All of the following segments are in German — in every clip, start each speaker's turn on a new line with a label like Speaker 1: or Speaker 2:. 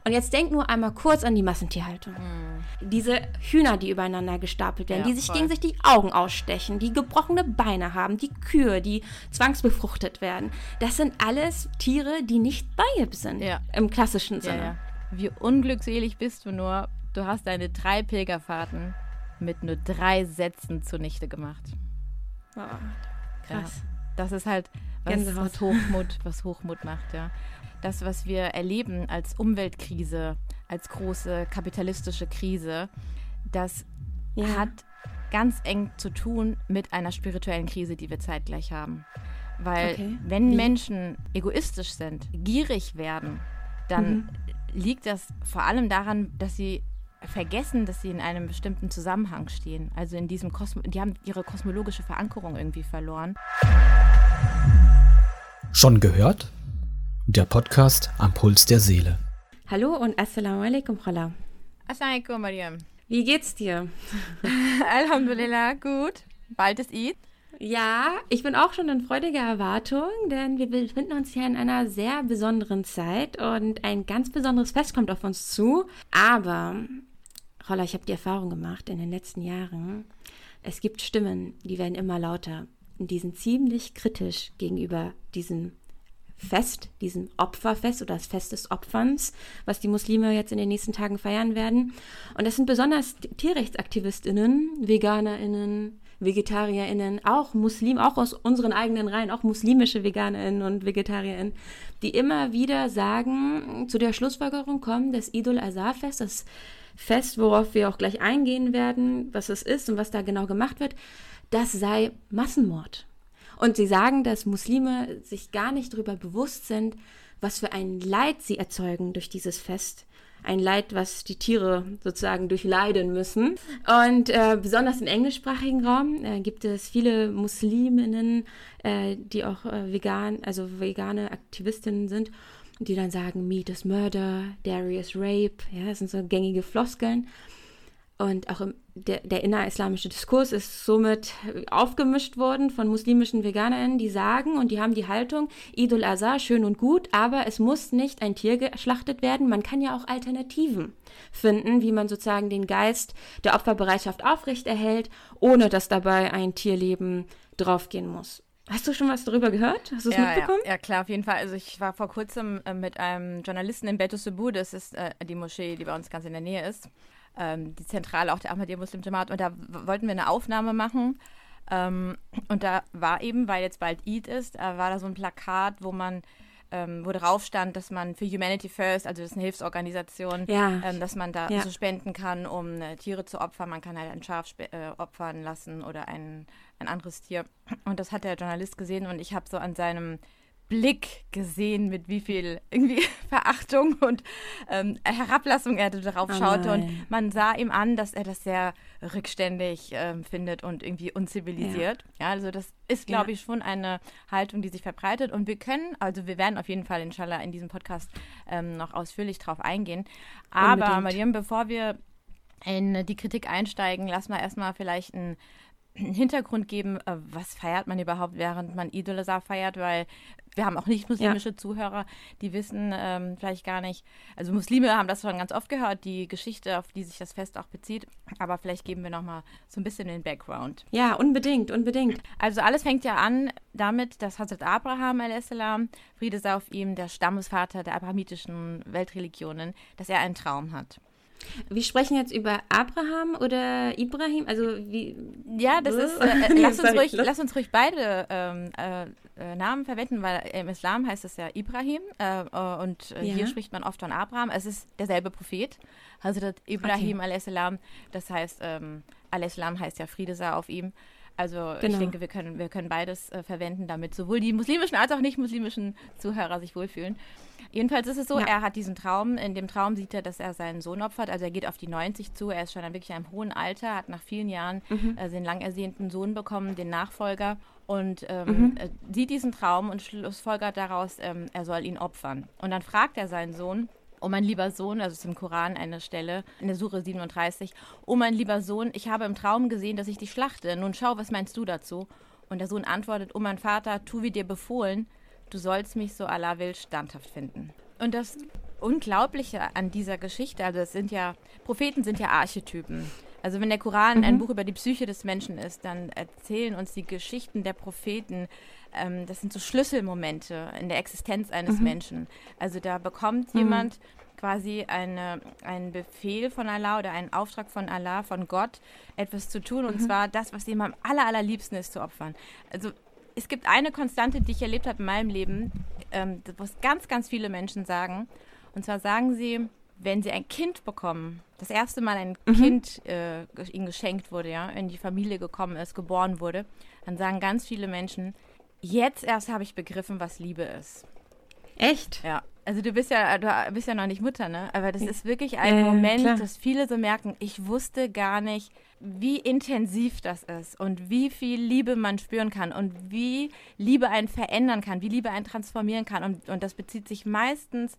Speaker 1: Und jetzt denk nur einmal kurz an die Massentierhaltung. Diese Hühner, die übereinander gestapelt werden, die sich gegenseitig die Augen ausstechen, die gebrochene Beine haben, die Kühe, die zwangsbefruchtet werden. Das sind alles Tiere, die nicht Tayyib sind, im klassischen Sinne.
Speaker 2: Ja. Wie unglückselig bist du nur, du hast deine 3 Pilgerfahrten mit nur 3 Sätzen zunichte gemacht.
Speaker 1: Oh, krass.
Speaker 2: Ja, das ist halt, was Hochmut macht, ja. Das, was wir erleben als Umweltkrise, als große kapitalistische Krise, das hat ganz eng zu tun mit einer spirituellen Krise, die wir zeitgleich haben. Weil wenn Menschen egoistisch sind, gierig werden, dann liegt das vor allem daran, dass sie vergessen, dass sie in einem bestimmten Zusammenhang stehen. Also in diesem die haben ihre kosmologische Verankerung irgendwie verloren.
Speaker 3: Schon gehört? Der Podcast am Puls der Seele.
Speaker 1: Hallo und Assalamu alaikum, Khala.
Speaker 2: Assalamu alaikum, Mariam.
Speaker 1: Wie geht's dir?
Speaker 2: Alhamdulillah, gut. Bald ist Eid.
Speaker 1: Ja, ich bin auch schon in freudiger Erwartung, denn wir befinden uns hier in einer sehr besonderen Zeit und ein ganz besonderes Fest kommt auf uns zu. Aber, Khala, ich habe die Erfahrung gemacht in den letzten Jahren, es gibt Stimmen, die werden immer lauter und die sind ziemlich kritisch gegenüber diesem Fest, diesem Opferfest oder das Fest des Opferns, was die Muslime jetzt in den nächsten Tagen feiern werden. Und das sind besonders TierrechtsaktivistInnen, VeganerInnen, VegetarierInnen, auch aus unseren eigenen Reihen, auch muslimische VeganerInnen und VegetarierInnen, die immer wieder sagen, zu der Schlussfolgerung kommen, das Eid al-Adha-Fest, das Fest, worauf wir auch gleich eingehen werden, was es ist und was da genau gemacht wird, das sei Massenmord. Und sie sagen, dass Muslime sich gar nicht darüber bewusst sind, was für ein Leid sie erzeugen durch dieses Fest. Ein Leid, was die Tiere sozusagen durchleiden müssen. Und besonders im englischsprachigen Raum gibt es viele Musliminnen, die auch vegane Aktivistinnen sind, die dann sagen, Meat is Murder, Dairy is Rape. Ja, das sind so gängige Floskeln. Und auch der innerislamische Diskurs ist somit aufgemischt worden von muslimischen VeganerInnen, die sagen, und die haben die Haltung, Eid al-Adha, schön und gut, aber es muss nicht ein Tier geschlachtet werden. Man kann ja auch Alternativen finden, wie man sozusagen den Geist der Opferbereitschaft aufrechterhält, ohne dass dabei ein Tierleben draufgehen muss. Hast du schon was darüber gehört? Hast du es mitbekommen?
Speaker 2: Ja, klar, auf jeden Fall. Also ich war vor kurzem mit einem Journalisten in Beit Subu, das ist die Moschee, die bei uns ganz in der Nähe ist. Die Zentrale auch der Ahmadiyya Muslim Jamaat, und da wollten wir eine Aufnahme machen und da war eben, weil jetzt bald Eid ist, war da so ein Plakat, wo drauf stand, dass man für Humanity First, also das ist eine Hilfsorganisation, dass man da so spenden kann, um Tiere zu opfern. Man kann halt ein Schaf opfern lassen oder ein anderes Tier, und das hat der Journalist gesehen und ich habe so an seinem Blick gesehen, mit wie viel irgendwie Verachtung und Herablassung er darauf schaute. Und man sah ihm an, dass er das sehr rückständig findet und irgendwie unzivilisiert. Ja, also das ist, glaube ich, schon eine Haltung, die sich verbreitet. Und wir werden auf jeden Fall, inshallah, in diesem Podcast noch ausführlich drauf eingehen. Aber, Mariam, bevor wir in die Kritik einsteigen, lass mal erstmal vielleicht einen Hintergrund geben, was feiert man überhaupt, während man Eid al-Adha feiert, weil wir haben auch nicht-muslimische Zuhörer, die wissen vielleicht gar nicht, also Muslime haben das schon ganz oft gehört, die Geschichte, auf die sich das Fest auch bezieht, aber vielleicht geben wir nochmal so ein bisschen den Background.
Speaker 1: Ja, unbedingt.
Speaker 2: Also alles fängt ja an damit, dass Hazrat Abraham a.s., Friede sei auf ihm, der Stammesvater der abrahamitischen Weltreligionen, dass er einen Traum hat.
Speaker 1: Wir sprechen jetzt über Abraham oder Ibrahim, also wie...
Speaker 2: Ja, das ist, lass uns ruhig beide Namen verwenden, weil im Islam heißt es ja Ibrahim und hier spricht man oft von Abraham. Es ist derselbe Prophet, Hazrat Ibrahim a.s., das heißt, a.s. heißt ja Friede sei auf ihm. Also ich denke, wir können beides verwenden, damit sowohl die muslimischen als auch nicht-muslimischen Zuhörer sich wohlfühlen. Jedenfalls ist es so, er hat diesen Traum, in dem Traum sieht er, dass er seinen Sohn opfert, also er geht auf die 90 zu, er ist schon wirklich in einem hohen Alter, hat nach vielen Jahren den lang ersehnten Sohn bekommen, den Nachfolger, und sieht diesen Traum und schlussfolgert daraus, er soll ihn opfern. Und dann fragt er seinen Sohn, oh mein lieber Sohn, also ist im Koran eine Stelle, in der Sure 37, oh mein lieber Sohn, ich habe im Traum gesehen, dass ich dich schlachte, nun schau, was meinst du dazu? Und der Sohn antwortet, oh mein Vater, tu wie dir befohlen, du sollst mich, so Allah will, standhaft finden. Und das Unglaubliche an dieser Geschichte, also Propheten sind ja Archetypen. Also wenn der Koran ein Buch über die Psyche des Menschen ist, dann erzählen uns die Geschichten der Propheten, das sind so Schlüsselmomente in der Existenz eines Menschen. Also da bekommt jemand quasi einen Befehl von Allah oder einen Auftrag von Allah, von Gott, etwas zu tun, und zwar das, was ihm am allerliebsten ist, zu opfern. Also es gibt eine Konstante, die ich erlebt habe in meinem Leben, was ganz, ganz viele Menschen sagen. Und zwar sagen sie, wenn sie ein Kind bekommen, das erste Mal ein Kind ihnen geschenkt wurde, ja, in die Familie gekommen ist, geboren wurde, dann sagen ganz viele Menschen, jetzt erst habe ich begriffen, was Liebe ist.
Speaker 1: Echt?
Speaker 2: Ja. Also du bist ja noch nicht Mutter, ne? Aber das ist wirklich ein Moment,
Speaker 1: klar.
Speaker 2: dass viele so merken, ich wusste gar nicht, wie intensiv das ist und wie viel Liebe man spüren kann und wie Liebe einen verändern kann, wie Liebe einen transformieren kann. Und das bezieht sich meistens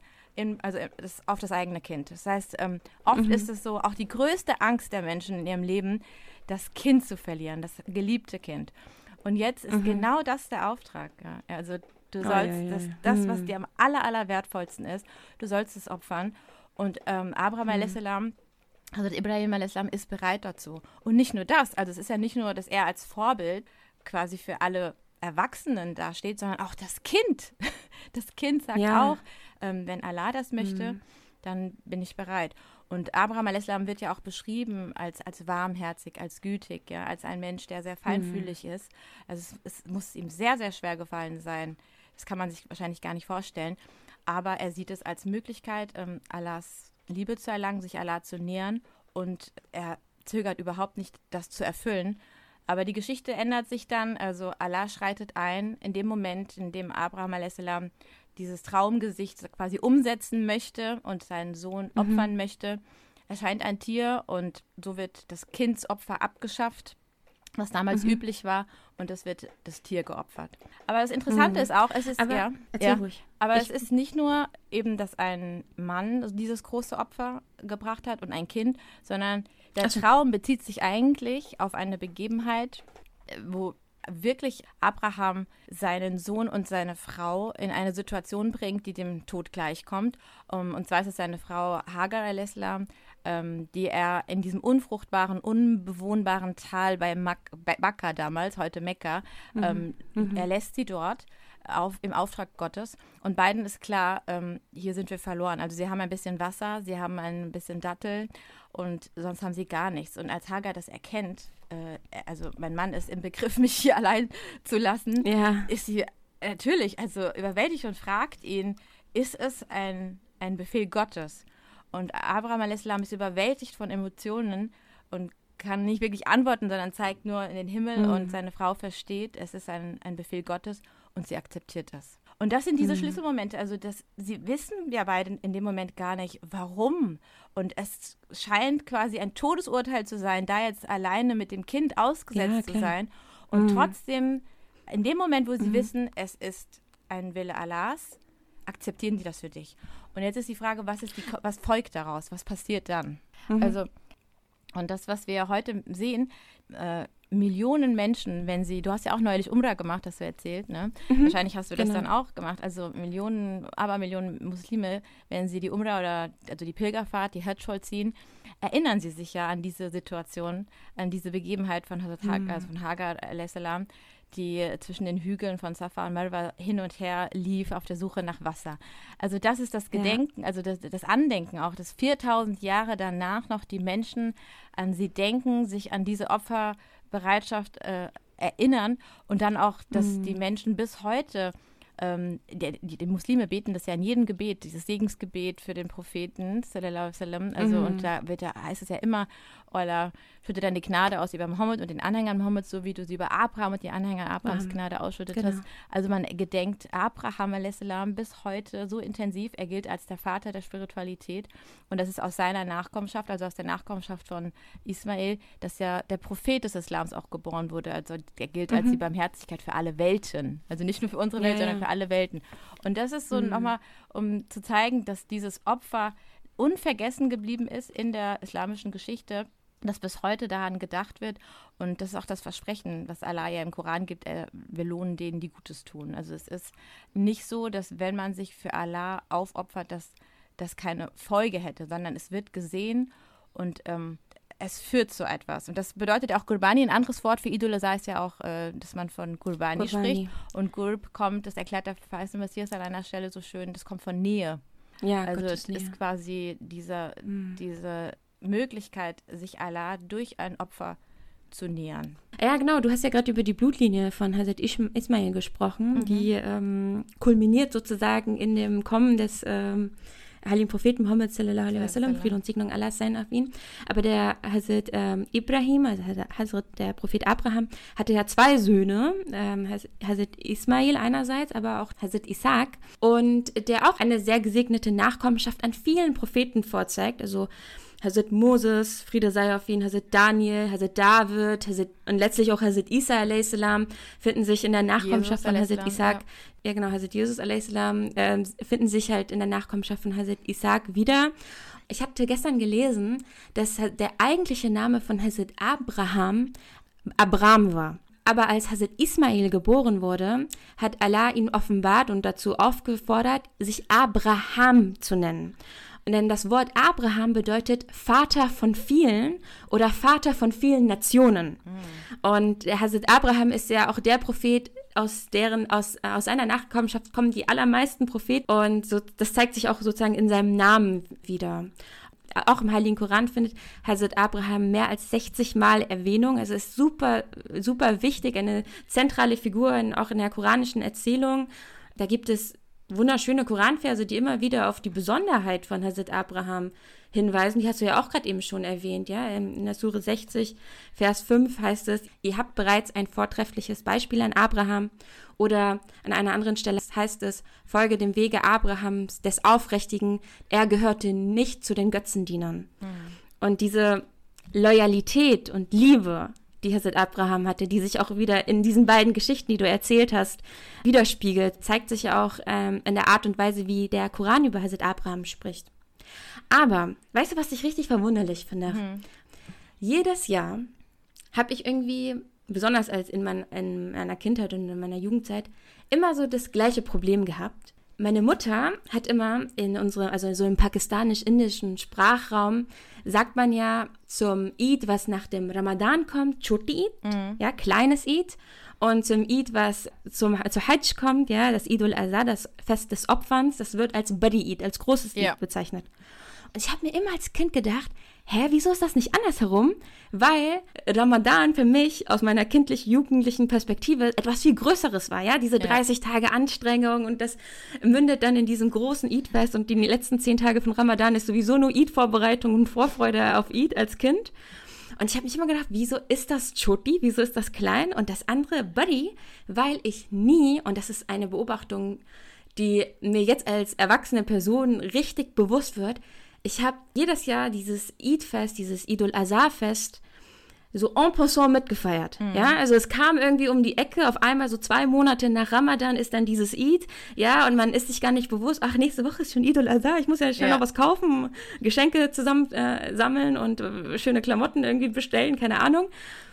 Speaker 2: auf das eigene Kind. Das heißt, oft ist es so, auch die größte Angst der Menschen in ihrem Leben, das Kind zu verlieren, das geliebte Kind. Und jetzt ist genau das der Auftrag. Ja? Also du sollst das, was dir am allerwertvollsten ist, du sollst es opfern. Und Abraham a.s., also Ibrahim a.s. ist bereit dazu. Und nicht nur das, also es ist ja nicht nur, dass er als Vorbild quasi für alle Erwachsenen dasteht, sondern auch das Kind. Das Kind sagt auch, wenn Allah das möchte, dann bin ich bereit. Und Abraham a.s. wird ja auch beschrieben als warmherzig, als gütig, ja, als ein Mensch, der sehr feinfühlig ist. Also es muss ihm sehr, sehr schwer gefallen sein. Das kann man sich wahrscheinlich gar nicht vorstellen. Aber er sieht es als Möglichkeit, Allahs Liebe zu erlangen, sich Allah zu nähern. Und er zögert überhaupt nicht, das zu erfüllen. Aber die Geschichte ändert sich dann. Also Allah schreitet ein in dem Moment, in dem Abraham a.s. dieses Traumgesicht quasi umsetzen möchte und seinen Sohn opfern möchte. Erscheint ein Tier und so wird das Kindsopfer abgeschafft, was damals üblich war, und es wird das Tier geopfert. Aber das Interessante ist auch, es ist
Speaker 1: ruhig.
Speaker 2: Aber es ist nicht nur eben, dass ein Mann dieses große Opfer gebracht hat und ein Kind, sondern der Traum bezieht sich eigentlich auf eine Begebenheit, wo wirklich Abraham seinen Sohn und seine Frau in eine Situation bringt, die dem Tod gleichkommt. Und zwar ist es seine Frau Hagar a.s., die er in diesem unfruchtbaren, unbewohnbaren Tal bei Bakka damals, heute Mekka, er lässt sie dort im Auftrag Gottes. Und beiden ist klar, hier sind wir verloren. Also sie haben ein bisschen Wasser, sie haben ein bisschen Datteln und sonst haben sie gar nichts. Und als Hagar das erkennt, also mein Mann ist im Begriff, mich hier allein zu lassen, ist sie natürlich überwältigt und fragt ihn, ist es ein Befehl Gottes? Und Abraham a.s. ist überwältigt von Emotionen und kann nicht wirklich antworten, sondern zeigt nur in den Himmel und seine Frau versteht, es ist ein Befehl Gottes und sie akzeptiert das. Und das sind diese Schlüsselmomente, also sie wissen ja beide in dem Moment gar nicht, warum. Und es scheint quasi ein Todesurteil zu sein, da jetzt alleine mit dem Kind ausgesetzt zu sein. Und trotzdem, in dem Moment, wo sie wissen, es ist ein Wille Allahs, akzeptieren die das für dich. Und jetzt ist die Frage, was folgt daraus? Was passiert dann? Also, und das, was wir heute sehen, Millionen Menschen, du hast ja auch neulich Umrah gemacht, hast du erzählt, ne? Wahrscheinlich hast du das dann auch gemacht. Also Millionen Muslime, wenn sie die Umrah also die Pilgerfahrt, die Hajj vollziehen, erinnern sie sich ja an diese Situation, an diese Begebenheit von Hagar a.s., die zwischen den Hügeln von Safa und Marwa hin und her lief auf der Suche nach Wasser. Also das ist das Gedenken, also das Andenken auch, dass 4000 Jahre danach noch die Menschen an sie denken, sich an diese Opferbereitschaft erinnern und dann auch, dass die Menschen bis heute, die Muslime beten das ja in jedem Gebet, dieses Segensgebet für den Propheten, sallallahu alaihi wasallam, also und da heißt es ja immer, Allah schütte dann die Gnade aus über Mohammed und den Anhängern Mohammeds, so wie du sie über Abraham und die Anhänger Abrahams Gnade ausschüttet hast. Also man gedenkt Abraham a.s. bis heute so intensiv, er gilt als der Vater der Spiritualität und das ist aus seiner Nachkommenschaft, also aus der Nachkommenschaft von Ismail, dass ja der Prophet des Islams auch geboren wurde, also der gilt als die Barmherzigkeit für alle Welten, also nicht nur für unsere Welt, sondern für alle Welten. Und das ist so nochmal, um zu zeigen, dass dieses Opfer unvergessen geblieben ist in der islamischen Geschichte, dass bis heute daran gedacht wird und das ist auch das Versprechen, was Allah ja im Koran gibt, wir lohnen denen, die Gutes tun. Also es ist nicht so, dass wenn man sich für Allah aufopfert, dass das keine Folge hätte, sondern es wird gesehen und es führt zu etwas. Und das bedeutet auch Qurbani. Ein anderes Wort für Idol Azar ist ja auch, dass man von Qurbani spricht. Und Qurb kommt, das erklärt der verheißene Messias an einer Stelle so schön, das kommt von Nähe.
Speaker 1: Ja,
Speaker 2: also
Speaker 1: Gottes
Speaker 2: es
Speaker 1: Nähe.
Speaker 2: ist quasi diese Möglichkeit, sich Allah durch ein Opfer zu nähern.
Speaker 1: Ja, genau. Du hast ja gerade über die Blutlinie von Hazrat Ismail gesprochen, die kulminiert sozusagen in dem Kommen des Heiligen Propheten Muhammad sallallahu alaihi wasallam, Friede und Segnung Allahs seien auf ihn. Aber der Hazrat Ibrahim, also Hazrat, der Prophet Abraham, hatte ja 2 Söhne, Hazrat Ismail einerseits, aber auch Hazrat Isaac, und der auch eine sehr gesegnete Nachkommenschaft an vielen Propheten vorzeigt, also Hazrat Moses, Friede sei auf ihn, Hazrat Daniel, Hazrat David, und letztlich auch Hazrat Isa a.s. finden sich in der Nachkommenschaft von Hazrat Isaac, ja genau, Hazrat Jesus a.s. Finden sich halt in der Nachkommenschaft von Hazrat Isaac wieder. Ich hatte gestern gelesen, dass der eigentliche Name von Hazrat Abraham Abram war. Aber als Hazrat Ismail geboren wurde, hat Allah ihn offenbart und dazu aufgefordert, sich Abraham zu nennen. Denn das Wort Abraham bedeutet Vater von vielen oder Vater von vielen Nationen. Und der Hazrat Abraham ist ja auch der Prophet, aus einer Nachkommenschaft kommen die allermeisten Propheten. Und so, das zeigt sich auch sozusagen in seinem Namen wieder. Auch im Heiligen Koran findet Hazrat Abraham mehr als 60 Mal Erwähnung. Also ist super, super wichtig, eine zentrale Figur auch in der koranischen Erzählung. Da gibt es wunderschöne Koranverse, die immer wieder auf die Besonderheit von Hazrat Abraham hinweisen. Die hast du ja auch gerade eben schon erwähnt, ja. In der Sure 60, Vers 5 heißt es, ihr habt bereits ein vortreffliches Beispiel an Abraham. Oder an einer anderen Stelle heißt es, folge dem Wege Abrahams, des Aufrichtigen, er gehörte nicht zu den Götzendienern. Und diese Loyalität und Liebe, die Hazrat Abraham hatte, die sich auch wieder in diesen beiden Geschichten, die du erzählt hast, widerspiegelt, zeigt sich ja auch in der Art und Weise, wie der Koran über Hazrat Abraham spricht. Aber, weißt du, was ich richtig verwunderlich finde? Jedes Jahr habe ich irgendwie, besonders als in meiner Kindheit und in meiner Jugendzeit, immer so das gleiche Problem gehabt. Meine Mutter hat immer also so im pakistanisch-indischen Sprachraum, sagt man ja zum Eid, was nach dem Ramadan kommt, Choti Eid, ja, kleines Eid. Und zum Eid, was zu Hajj kommt, ja, das Eid al-Adha, das Fest des Opferns, das wird als Badi Eid, als großes Eid bezeichnet. Und ich habe mir immer als Kind gedacht, wieso ist das nicht andersherum? Weil Ramadan für mich aus meiner kindlich-jugendlichen Perspektive etwas viel Größeres war, ja, diese 30 Tage Anstrengung, und das mündet dann in diesem großen Eid-Fest, und die letzten 10 Tage von Ramadan ist sowieso nur Eid-Vorbereitung und Vorfreude auf Eid als Kind. Und ich habe mich immer gedacht, wieso ist das Choti, wieso ist das klein und das andere Badi? Weil ich nie, und das ist eine Beobachtung, die mir jetzt als erwachsene Person richtig bewusst wird, ich habe jedes Jahr dieses Eid-Fest, dieses Eid al-Adha-Fest so en passant mitgefeiert. Ja, also es kam irgendwie um die Ecke, auf einmal so 2 Monate nach Ramadan ist dann dieses Eid, ja, und man ist sich gar nicht bewusst, ach, nächste Woche ist schon Eid al-Adha, ich muss ja schnell noch was kaufen, Geschenke zusammen sammeln und schöne Klamotten irgendwie bestellen, keine Ahnung.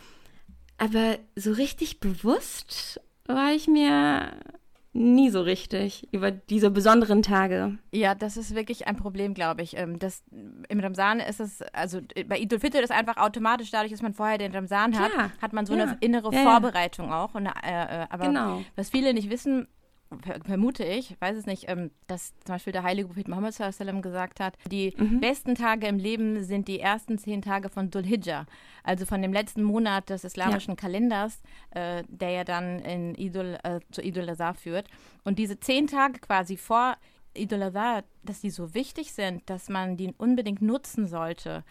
Speaker 1: Aber so richtig bewusst war ich mir nie so richtig über diese besonderen Tage.
Speaker 2: Ja, das ist wirklich ein Problem, glaube ich. Im Ramsan ist es, also bei Eid al-Fitr ist einfach automatisch, dadurch, dass man vorher den Ramsan hat man so eine innere Vorbereitung auch. Und, aber was viele nicht wissen, vermute ich, weiß es nicht, dass zum Beispiel der heilige Prophet Muhammad sallallahu alaihi wasallam gesagt hat, die besten Tage im Leben sind die ersten 10 Tage von Dhul Hijjah, also von dem letzten Monat des islamischen Kalenders, der ja dann zu Eid al-Adha führt. Und diese 10 Tage quasi vor Eid al-Adha, dass die so wichtig sind, dass man die unbedingt nutzen sollte.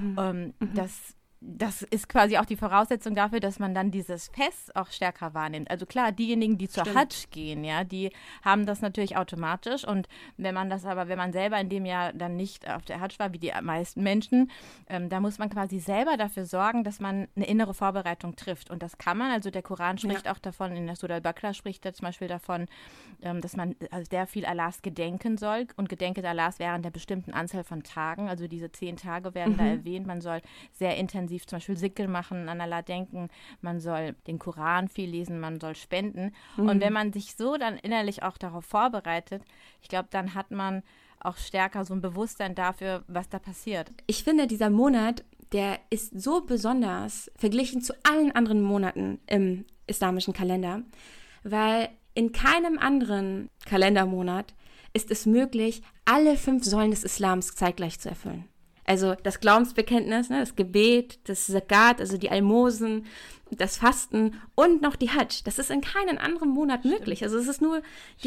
Speaker 2: Das ist quasi auch die Voraussetzung dafür, dass man dann dieses Fest auch stärker wahrnimmt. Also klar, diejenigen, die zur Hajj gehen, ja, die haben das natürlich automatisch. Und wenn man selber in dem Jahr dann nicht auf der Hajj war, wie die meisten Menschen, da muss man quasi selber dafür sorgen, dass man eine innere Vorbereitung trifft. Und das kann man, also der Koran spricht auch davon, in der Surah al-Baqarah spricht er zum Beispiel davon, dass man sehr viel Allahs gedenken soll und gedenket Allahs während der bestimmten Anzahl von Tagen. Also diese 10 Tage werden da erwähnt. Man soll sehr intensiv zum Beispiel Sikr machen, an Allah denken, man soll den Koran viel lesen, man soll spenden. Und wenn man sich so dann innerlich auch darauf vorbereitet, ich glaube, dann hat man auch stärker so ein Bewusstsein dafür, was da passiert.
Speaker 1: Ich finde, dieser Monat, der ist so besonders verglichen zu allen anderen Monaten im islamischen Kalender, weil in keinem anderen Kalendermonat ist es möglich, alle 5 Säulen des Islams zeitgleich zu erfüllen. Also das Glaubensbekenntnis, ne, das Gebet, das Zakat, also die Almosen, das Fasten und noch die Hajj. Das ist in keinem anderen Monat möglich. Also es ist nur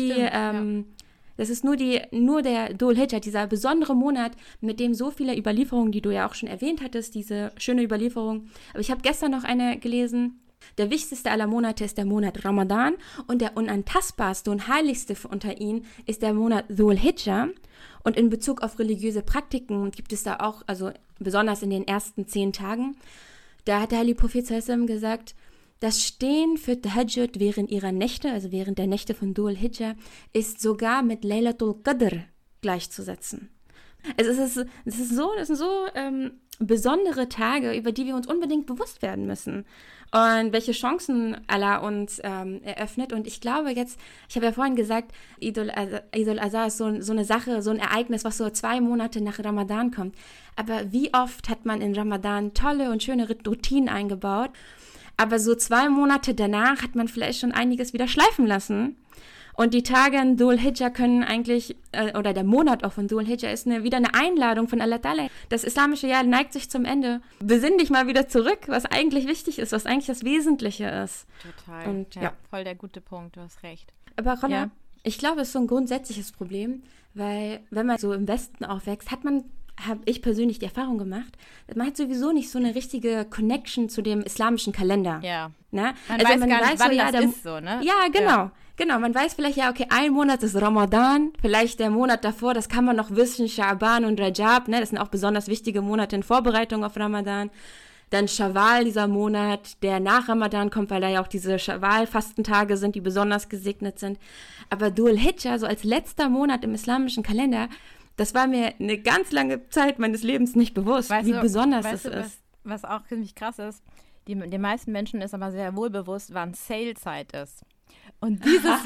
Speaker 1: das ist nur der Dhul Hijjah, dieser besondere Monat, mit dem so viele Überlieferungen, die du ja auch schon erwähnt hattest, diese schöne Überlieferung. Aber ich habe gestern noch eine gelesen. Der wichtigste aller Monate ist der Monat Ramadan und der unantastbarste und heiligste unter ihnen ist der Monat Dhul Hijjah. Und in Bezug auf religiöse Praktiken gibt es da auch, also besonders in den ersten 10 Tagen, da hat der Heilige Prophet sallam gesagt, das Stehen für Tahajjud während ihrer Nächte, also während der Nächte von Dhul Hijjah, ist sogar mit Laylatul Qadr gleichzusetzen. Also das sind so besondere Tage, über die wir uns unbedingt bewusst werden müssen. Und welche Chancen Allah uns eröffnet. Und ich glaube jetzt, ich habe ja vorhin gesagt, Eid al-Adha ist so eine Sache, so ein Ereignis, was so 2 Monate nach Ramadan kommt. Aber wie oft hat man in Ramadan tolle und schöne Routinen eingebaut, aber so 2 Monate danach hat man vielleicht schon einiges wieder schleifen lassen. Und die Tage in Dhul Hijjah können eigentlich, oder der Monat auch von Dhul Hijjah ist wieder eine Einladung von Allah Ta'ala. Das islamische Jahr neigt sich zum Ende. Besinn dich mal wieder zurück, was eigentlich wichtig ist, was eigentlich das Wesentliche ist.
Speaker 2: Total. Und, voll der gute Punkt, du hast recht.
Speaker 1: Aber Rolla, ich glaube, es ist so ein grundsätzliches Problem, weil wenn man so im Westen aufwächst, habe ich persönlich die Erfahrung gemacht, man hat sowieso nicht so eine richtige Connection zu dem islamischen Kalender.
Speaker 2: Ja.
Speaker 1: Na?
Speaker 2: Man weiß gar nicht, wann das ist so, ne?
Speaker 1: Ja, genau. Ja. Genau, man weiß vielleicht, ja, okay, ein Monat ist Ramadan, vielleicht der Monat davor, das kann man noch wissen, Scha'ban und Rajab, ne, das sind auch besonders wichtige Monate in Vorbereitung auf Ramadan. Dann Schawwal, dieser Monat, der nach Ramadan kommt, weil da ja auch diese Schawwal-Fastentage sind, die besonders gesegnet sind. Aber Dhul Hijjah, so als letzter Monat im islamischen Kalender, das war mir eine ganz lange Zeit meines Lebens nicht bewusst, wie besonders es ist.
Speaker 2: Was auch ziemlich krass ist, den meisten Menschen ist aber sehr wohl bewusst, wann Sale-Zeit ist. Und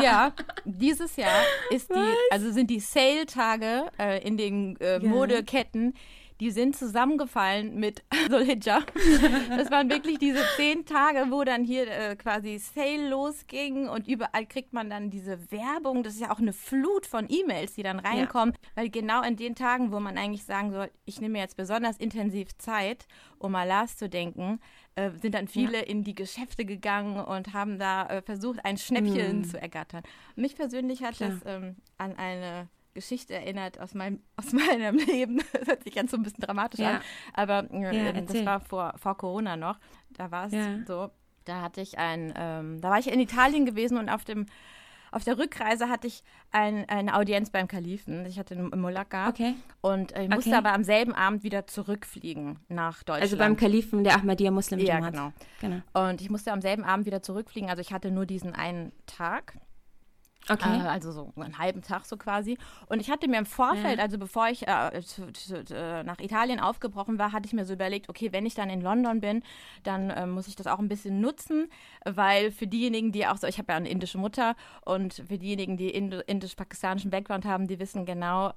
Speaker 2: dieses Jahr sind die Sale-Tage in den Modeketten, die sind zusammengefallen mit Dhul Hijjah. Das waren wirklich diese 10 Tage, wo dann hier quasi Sale losging und überall kriegt man dann diese Werbung. Das ist ja auch eine Flut von E-Mails, die dann reinkommen, weil genau in den Tagen, wo man eigentlich sagen soll, ich nehme mir jetzt besonders intensiv Zeit, um Allahs zu denken, sind dann viele in die Geschäfte gegangen und haben da versucht, ein Schnäppchen zu ergattern. Mich persönlich hat das an eine Geschichte erinnert aus meinem Leben. Das hört sich ganz so ein bisschen dramatisch an, aber das war vor Corona noch. Da war es so, da hatte ich da war ich in Italien gewesen und auf der Rückreise hatte ich eine Audienz beim Kalifen. Ich hatte einen Mulak gehabt und ich musste aber am selben Abend wieder zurückfliegen nach Deutschland.
Speaker 1: Also beim Kalifen der Ahmadiyya Muslim Jamaat.
Speaker 2: Ja, genau. Und ich musste am selben Abend wieder zurückfliegen. Also ich hatte nur diesen einen Tag.
Speaker 1: Okay.
Speaker 2: Also so einen halben Tag so quasi. Und ich hatte mir im Vorfeld, also bevor ich nach Italien aufgebrochen war, hatte ich mir so überlegt, okay, wenn ich dann in London bin, dann muss ich das auch ein bisschen nutzen, weil für diejenigen, die auch so, ich habe ja eine indische Mutter und für diejenigen, die indisch-pakistanischen Background haben, die wissen genau,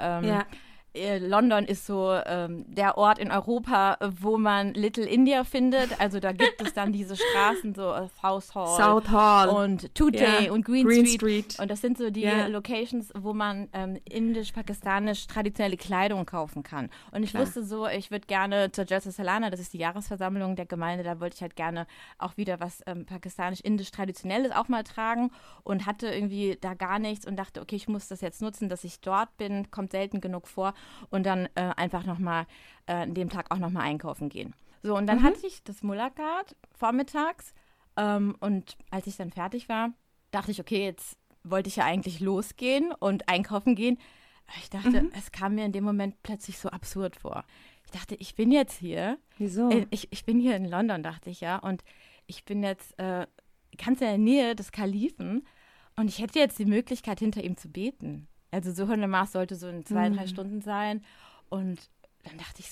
Speaker 2: London ist so der Ort in Europa, wo man Little India findet. Also da gibt es dann diese Straßen, so
Speaker 1: South Hall
Speaker 2: und Tooting und Green Street. Und das sind so die Locations, wo man indisch-pakistanisch traditionelle Kleidung kaufen kann. Und ich wusste so, ich würde gerne zur Jalsa Salana, das ist die Jahresversammlung der Gemeinde, da wollte ich halt gerne auch wieder was pakistanisch-indisch-traditionelles auch mal tragen und hatte irgendwie da gar nichts und dachte, okay, ich muss das jetzt nutzen, dass ich dort bin, kommt selten genug vor. Und dann einfach nochmal an dem Tag auch nochmal einkaufen gehen. So, und dann hatte ich das Mulak-Card vormittags und als ich dann fertig war, dachte ich, okay, jetzt wollte ich ja eigentlich losgehen und einkaufen gehen. Aber ich dachte, es kam mir in dem Moment plötzlich so absurd vor. Ich dachte, ich bin jetzt hier.
Speaker 1: Wieso?
Speaker 2: Ich bin hier in London, dachte ich, ja. Und ich bin jetzt ganz in der Nähe des Kalifen und ich hätte jetzt die Möglichkeit, hinter ihm zu beten. Also so Hundemaß sollte so in 2-3 Stunden sein. Und dann dachte ich so, ich gehe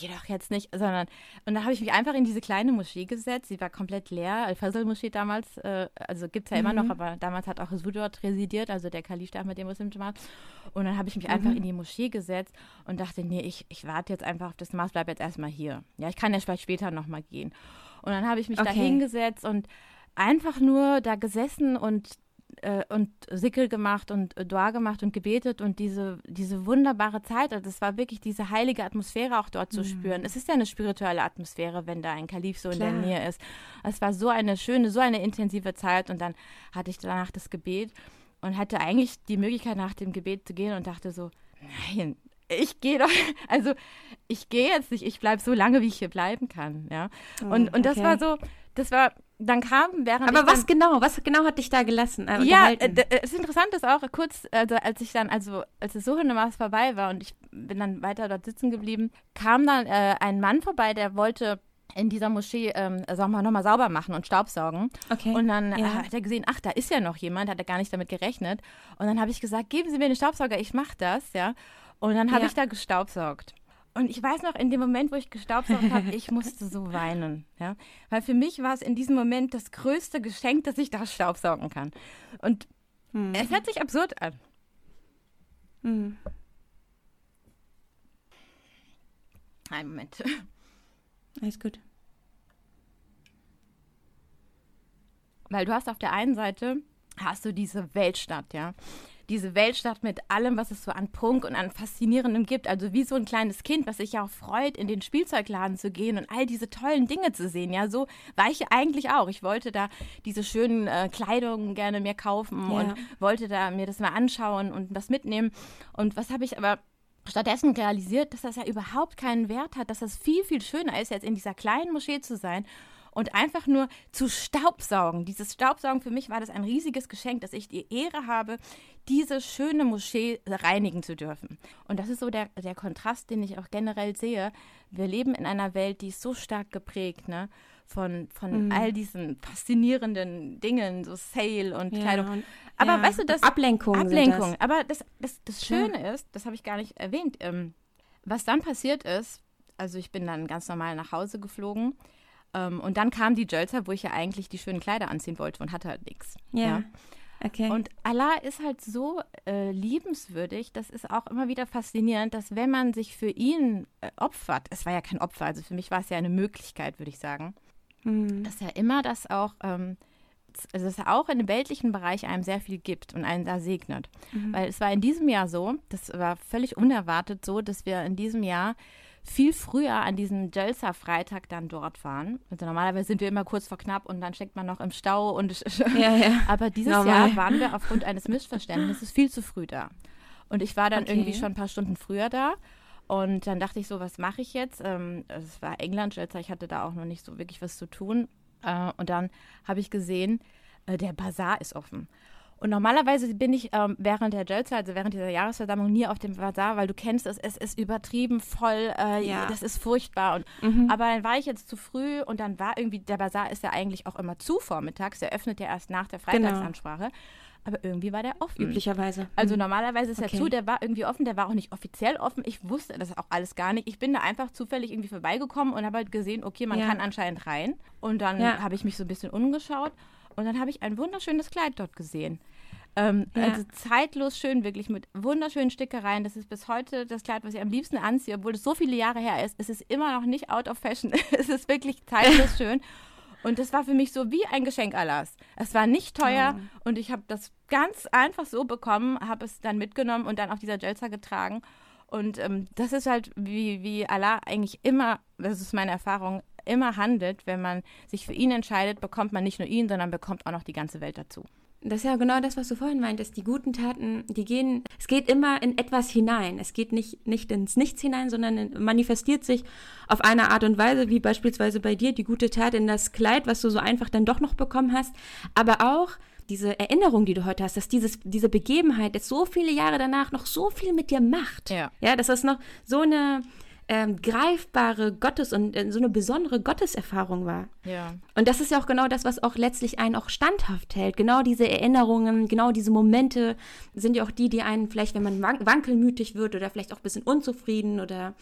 Speaker 2: gehe doch jetzt nicht, sondern, und dann habe ich mich einfach in diese kleine Moschee gesetzt, sie war komplett leer, Al-Fazl-Moschee damals, also gibt es ja immer noch, aber damals hat auch Huswu dort residiert, also der Kalif da mit dem Muslim-Jamaat, und dann habe ich mich einfach in die Moschee gesetzt und dachte, nee, ich warte jetzt einfach auf das Maß, bleib jetzt erstmal hier. Ja, ich kann ja vielleicht später nochmal gehen. Und dann habe ich mich da hingesetzt und einfach nur da gesessen und Sikr gemacht und Dua gemacht und gebetet und diese wunderbare Zeit, also das war wirklich diese heilige Atmosphäre auch dort zu spüren. Es ist ja eine spirituelle Atmosphäre, wenn da ein Kalif so in der Nähe ist. Es war so eine schöne, so eine intensive Zeit und dann hatte ich danach das Gebet und hatte eigentlich die Möglichkeit, nach dem Gebet zu gehen und dachte so, nein, ich gehe jetzt nicht, ich bleibe so lange, wie ich hier bleiben kann, ja. Und das war so, dann kam während
Speaker 1: aber was genau hat dich da gelassen?
Speaker 2: Es ist interessant, dass auch kurz, also als das Suhr-Namaz vorbei war und ich bin dann weiter dort sitzen geblieben, kam dann ein Mann vorbei, der wollte in dieser Moschee nochmal sauber machen und Staubsaugen. Okay. Und dann hat er gesehen, ach, da ist ja noch jemand, hat er gar nicht damit gerechnet. Und dann habe ich gesagt, geben Sie mir den Staubsauger, ich mache das, ja. Und dann habe ich da gestaubsaugt. Und ich weiß noch, in dem Moment, wo ich gestaubsaugt habe, ich musste so weinen, ja. Weil für mich war es in diesem Moment das größte Geschenk, dass ich da staubsaugen kann. Und es hört sich absurd an. Einen Moment.
Speaker 1: Alles gut.
Speaker 2: Weil du hast auf der einen Seite, hast du diese Weltstadt, ja. Diese Weltstadt mit allem, was es so an Prunk und an Faszinierendem gibt. Also wie so ein kleines Kind, was sich ja auch freut, in den Spielzeugladen zu gehen und all diese tollen Dinge zu sehen. Ja, so war ich eigentlich auch. Ich wollte da diese schönen Kleidung gerne mir kaufen und wollte da mir das mal anschauen und was mitnehmen. Und was habe ich aber stattdessen realisiert, dass das ja überhaupt keinen Wert hat, dass das viel, viel schöner ist, jetzt in dieser kleinen Moschee zu sein und einfach nur zu staubsaugen. Dieses Staubsaugen, für mich war das ein riesiges Geschenk, dass ich die Ehre habe, diese schöne Moschee reinigen zu dürfen. Und das ist so der Kontrast, den ich auch generell sehe. Wir leben in einer Welt, die ist so stark geprägt, ne? Von all diesen faszinierenden Dingen, so Sale und Kleidung. Aber weißt du, das
Speaker 1: Ablenkung.
Speaker 2: Aber das Schöne ist, das habe ich gar nicht erwähnt, was dann passiert ist, also ich bin dann ganz normal nach Hause geflogen und dann kam die Jalsa, wo ich ja eigentlich die schönen Kleider anziehen wollte und hatte halt nichts.
Speaker 1: Ja. Okay.
Speaker 2: Und Allah ist halt so liebenswürdig, das ist auch immer wieder faszinierend, dass wenn man sich für ihn opfert, es war ja kein Opfer, also für mich war es ja eine Möglichkeit, würde ich sagen, dass er immer das auch, also dass er auch in dem weltlichen Bereich einem sehr viel gibt und einen da segnet. Weil es war in diesem Jahr so, das war völlig unerwartet so, dass wir in diesem Jahr viel früher an diesem Jalsa-Freitag dann dort waren. Also normalerweise sind wir immer kurz vor knapp und dann steckt man noch im Stau. Aber dieses Jahr waren wir aufgrund eines Missverständnisses viel zu früh da. Und ich war dann irgendwie schon ein paar Stunden früher da. Und dann dachte ich so, was mache ich jetzt? Es war England, Jalsa, ich hatte da auch noch nicht so wirklich was zu tun. Und dann habe ich gesehen, der Bazar ist offen. Und normalerweise bin ich während der Jalsa, also während dieser Jahresversammlung, nie auf dem Bazar, weil du kennst es, es ist übertrieben voll, das ist furchtbar. Aber dann war ich jetzt zu früh und dann war irgendwie, der Bazar ist ja eigentlich auch immer zu vormittags, der öffnet ja erst nach der Freitagsansprache. Aber irgendwie war der offen.
Speaker 1: Üblicherweise.
Speaker 2: Also normalerweise ist er zu, der war irgendwie offen, der war auch nicht offiziell offen. Ich wusste das auch alles gar nicht. Ich bin da einfach zufällig irgendwie vorbeigekommen und habe halt gesehen, okay, man kann anscheinend rein. Und dann habe ich mich so ein bisschen umgeschaut und dann habe ich ein wunderschönes Kleid dort gesehen. Also zeitlos schön, wirklich mit wunderschönen Stickereien. Das ist bis heute das Kleid, was ich am liebsten anziehe, obwohl es so viele Jahre her ist. Es ist immer noch nicht out of fashion. Es ist wirklich zeitlos schön. Und das war für mich so wie ein Geschenk Allahs. Es war nicht teuer und ich habe das ganz einfach so bekommen, habe es dann mitgenommen und dann auf dieser Jalsa getragen. Und das ist halt, wie Allah eigentlich immer, das ist meine Erfahrung, immer handelt. Wenn man sich für ihn entscheidet, bekommt man nicht nur ihn, sondern bekommt auch noch die ganze Welt dazu.
Speaker 1: Das ist ja genau das, was du vorhin meintest. Die guten Taten, es geht immer in etwas hinein. Es geht nicht ins Nichts hinein, sondern manifestiert sich auf eine Art und Weise, wie beispielsweise bei dir die gute Tat in das Kleid, was du so einfach dann doch noch bekommen hast. Aber auch diese Erinnerung, die du heute hast, dass diese Begebenheit jetzt so viele Jahre danach noch so viel mit dir macht. Ja, dass das noch so eine greifbare und so eine besondere Gotteserfahrung war.
Speaker 2: Ja.
Speaker 1: Und das ist ja auch genau das, was auch letztlich einen auch standhaft hält. Genau diese Erinnerungen, genau diese Momente sind ja auch die einen vielleicht, wenn man wankelmütig wird oder vielleicht auch ein bisschen unzufrieden oder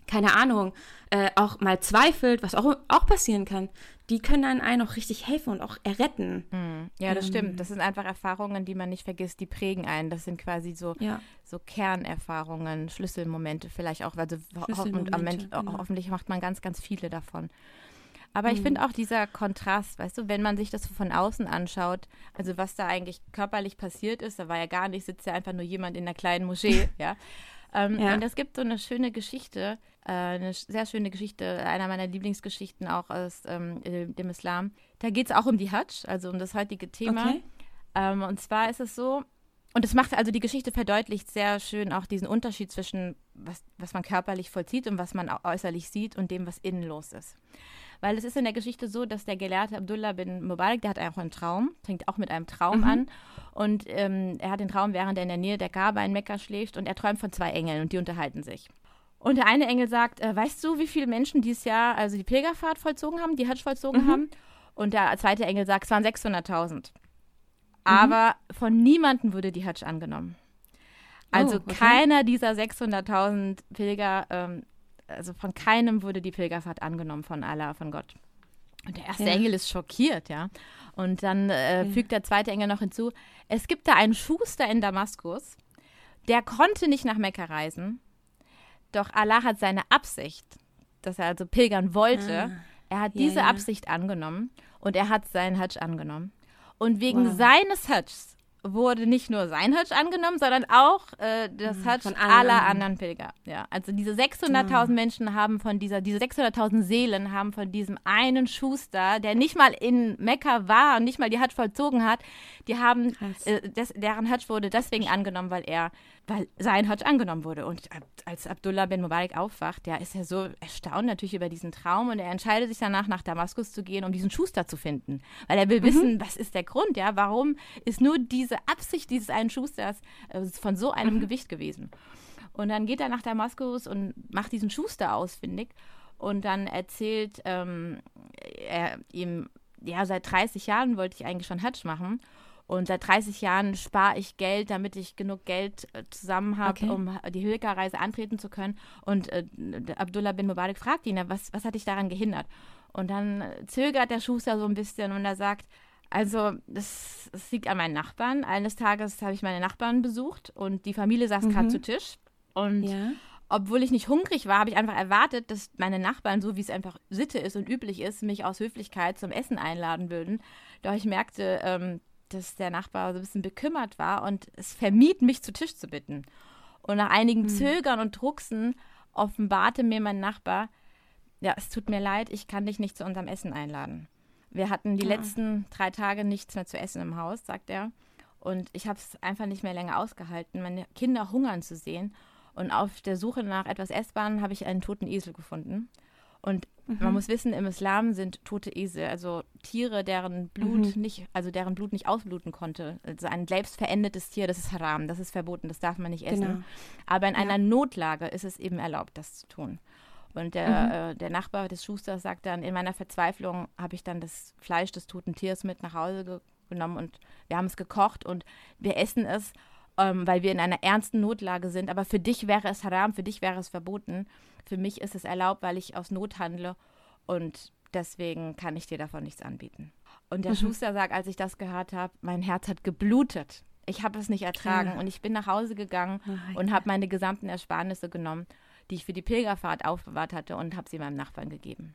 Speaker 1: keine Ahnung, auch mal zweifelt, was auch passieren kann, die können dann einen auch richtig helfen und auch erretten.
Speaker 2: Ja, das stimmt. Das sind einfach Erfahrungen, die man nicht vergisst, die prägen einen. Das sind quasi so Kernerfahrungen, Schlüsselmomente vielleicht auch. Also hoffentlich macht man ganz, ganz viele davon. Aber ich finde auch dieser Kontrast, weißt du, wenn man sich das von außen anschaut, also was da eigentlich körperlich passiert ist, da war ja gar nicht, sitzt ja einfach nur jemand in einer kleinen Moschee, ja. Und es gibt so eine schöne Geschichte, eine sehr schöne Geschichte, einer meiner Lieblingsgeschichten auch aus dem Islam. Da geht es auch um die Hajj, also um das heutige Thema. Okay. Und zwar ist es so, und es macht also die Geschichte verdeutlicht sehr schön auch diesen Unterschied zwischen was man körperlich vollzieht und was man äußerlich sieht und dem, was innen los ist. Weil es ist in der Geschichte so, dass der Gelehrte Abdullah bin Mubarak, der hat einfach einen Traum, fängt auch mit einem Traum an. Und er hat den Traum, während er in der Nähe der Kaaba in Mekka schläft, und er träumt von 2 Engeln und die unterhalten sich. Und der eine Engel sagt, weißt du, wie viele Menschen dieses Jahr also die Pilgerfahrt vollzogen haben, die Hajj vollzogen haben? Und der zweite Engel sagt, es waren 600.000. Aber von niemandem wurde die Hajj angenommen. Also keiner dieser 600.000 Pilger, also von keinem wurde die Pilgerfahrt angenommen von Allah, von Gott. Und der erste Engel ist schockiert, ja. Und dann fügt der zweite Engel noch hinzu, es gibt da einen Schuster in Damaskus, der konnte nicht nach Mekka reisen, doch Allah hat seine Absicht, dass er also pilgern wollte, er hat diese Absicht angenommen und er hat seinen Hajj angenommen. Und wegen seines Hajjs wurde nicht nur sein Hajj angenommen, sondern auch das Hajj aller anderen Pilger. Ja, also diese 600.000 Menschen haben diese 600.000 Seelen haben von diesem einen Schuster, der nicht mal in Mekka war und nicht mal die Hajj vollzogen hat, die haben, deren Hajj wurde deswegen angenommen, weil sein Hajj angenommen wurde. Und als Abdullah bin Mubarak aufwacht, ist er so erstaunt natürlich über diesen Traum, und er entscheidet sich danach, nach Damaskus zu gehen, um diesen Schuster zu finden. Weil er will wissen, was ist der Grund, ja? Warum ist nur diese Absicht dieses einen Schusters von so einem Gewicht gewesen? Und dann geht er nach Damaskus und macht diesen Schuster ausfindig, und dann erzählt er ihm, seit 30 Jahren wollte ich eigentlich schon Hajj machen. Und seit 30 Jahren spare ich Geld, damit ich genug Geld zusammen habe, um die Pilgerreise antreten zu können. Und Abdullah bin Mubarak fragt ihn, was hat dich daran gehindert? Und dann zögert der Schuster so ein bisschen, und er sagt, also das liegt an meinen Nachbarn. Eines Tages habe ich meine Nachbarn besucht, und die Familie saß gerade zu Tisch. Und obwohl ich nicht hungrig war, habe ich einfach erwartet, dass meine Nachbarn, so wie es einfach Sitte ist und üblich ist, mich aus Höflichkeit zum Essen einladen würden. Doch ich merkte, dass der Nachbar so ein bisschen bekümmert war und es vermied, mich zu Tisch zu bitten. Und nach einigem Zögern und Drucksen offenbarte mir mein Nachbar, es tut mir leid, ich kann dich nicht zu unserem Essen einladen. Wir hatten die letzten 3 Tage nichts mehr zu essen im Haus, sagt er. Und ich habe es einfach nicht mehr länger ausgehalten, meine Kinder hungern zu sehen. Und auf der Suche nach etwas Essbarem habe ich einen toten Esel gefunden. Und man muss wissen, im Islam sind tote Esel, also Tiere, deren Blut nicht ausbluten konnte. Also ein selbst verendetes Tier, das ist haram, das ist verboten, das darf man nicht essen. Genau. Aber in einer Notlage ist es eben erlaubt, das zu tun. Und der Nachbar des Schusters sagt dann, in meiner Verzweiflung habe ich dann das Fleisch des toten Tiers mit nach Hause genommen, und wir haben es gekocht und wir essen es, weil wir in einer ernsten Notlage sind. Aber für dich wäre es haram, für dich wäre es verboten. Für mich ist es erlaubt, weil ich aus Not handle, und deswegen kann ich dir davon nichts anbieten. Und der Schuster sagt, als ich das gehört habe, mein Herz hat geblutet. Ich habe es nicht ertragen, und ich bin nach Hause gegangen und habe meine gesamten Ersparnisse genommen, die ich für die Pilgerfahrt aufbewahrt hatte, und habe sie meinem Nachbarn gegeben.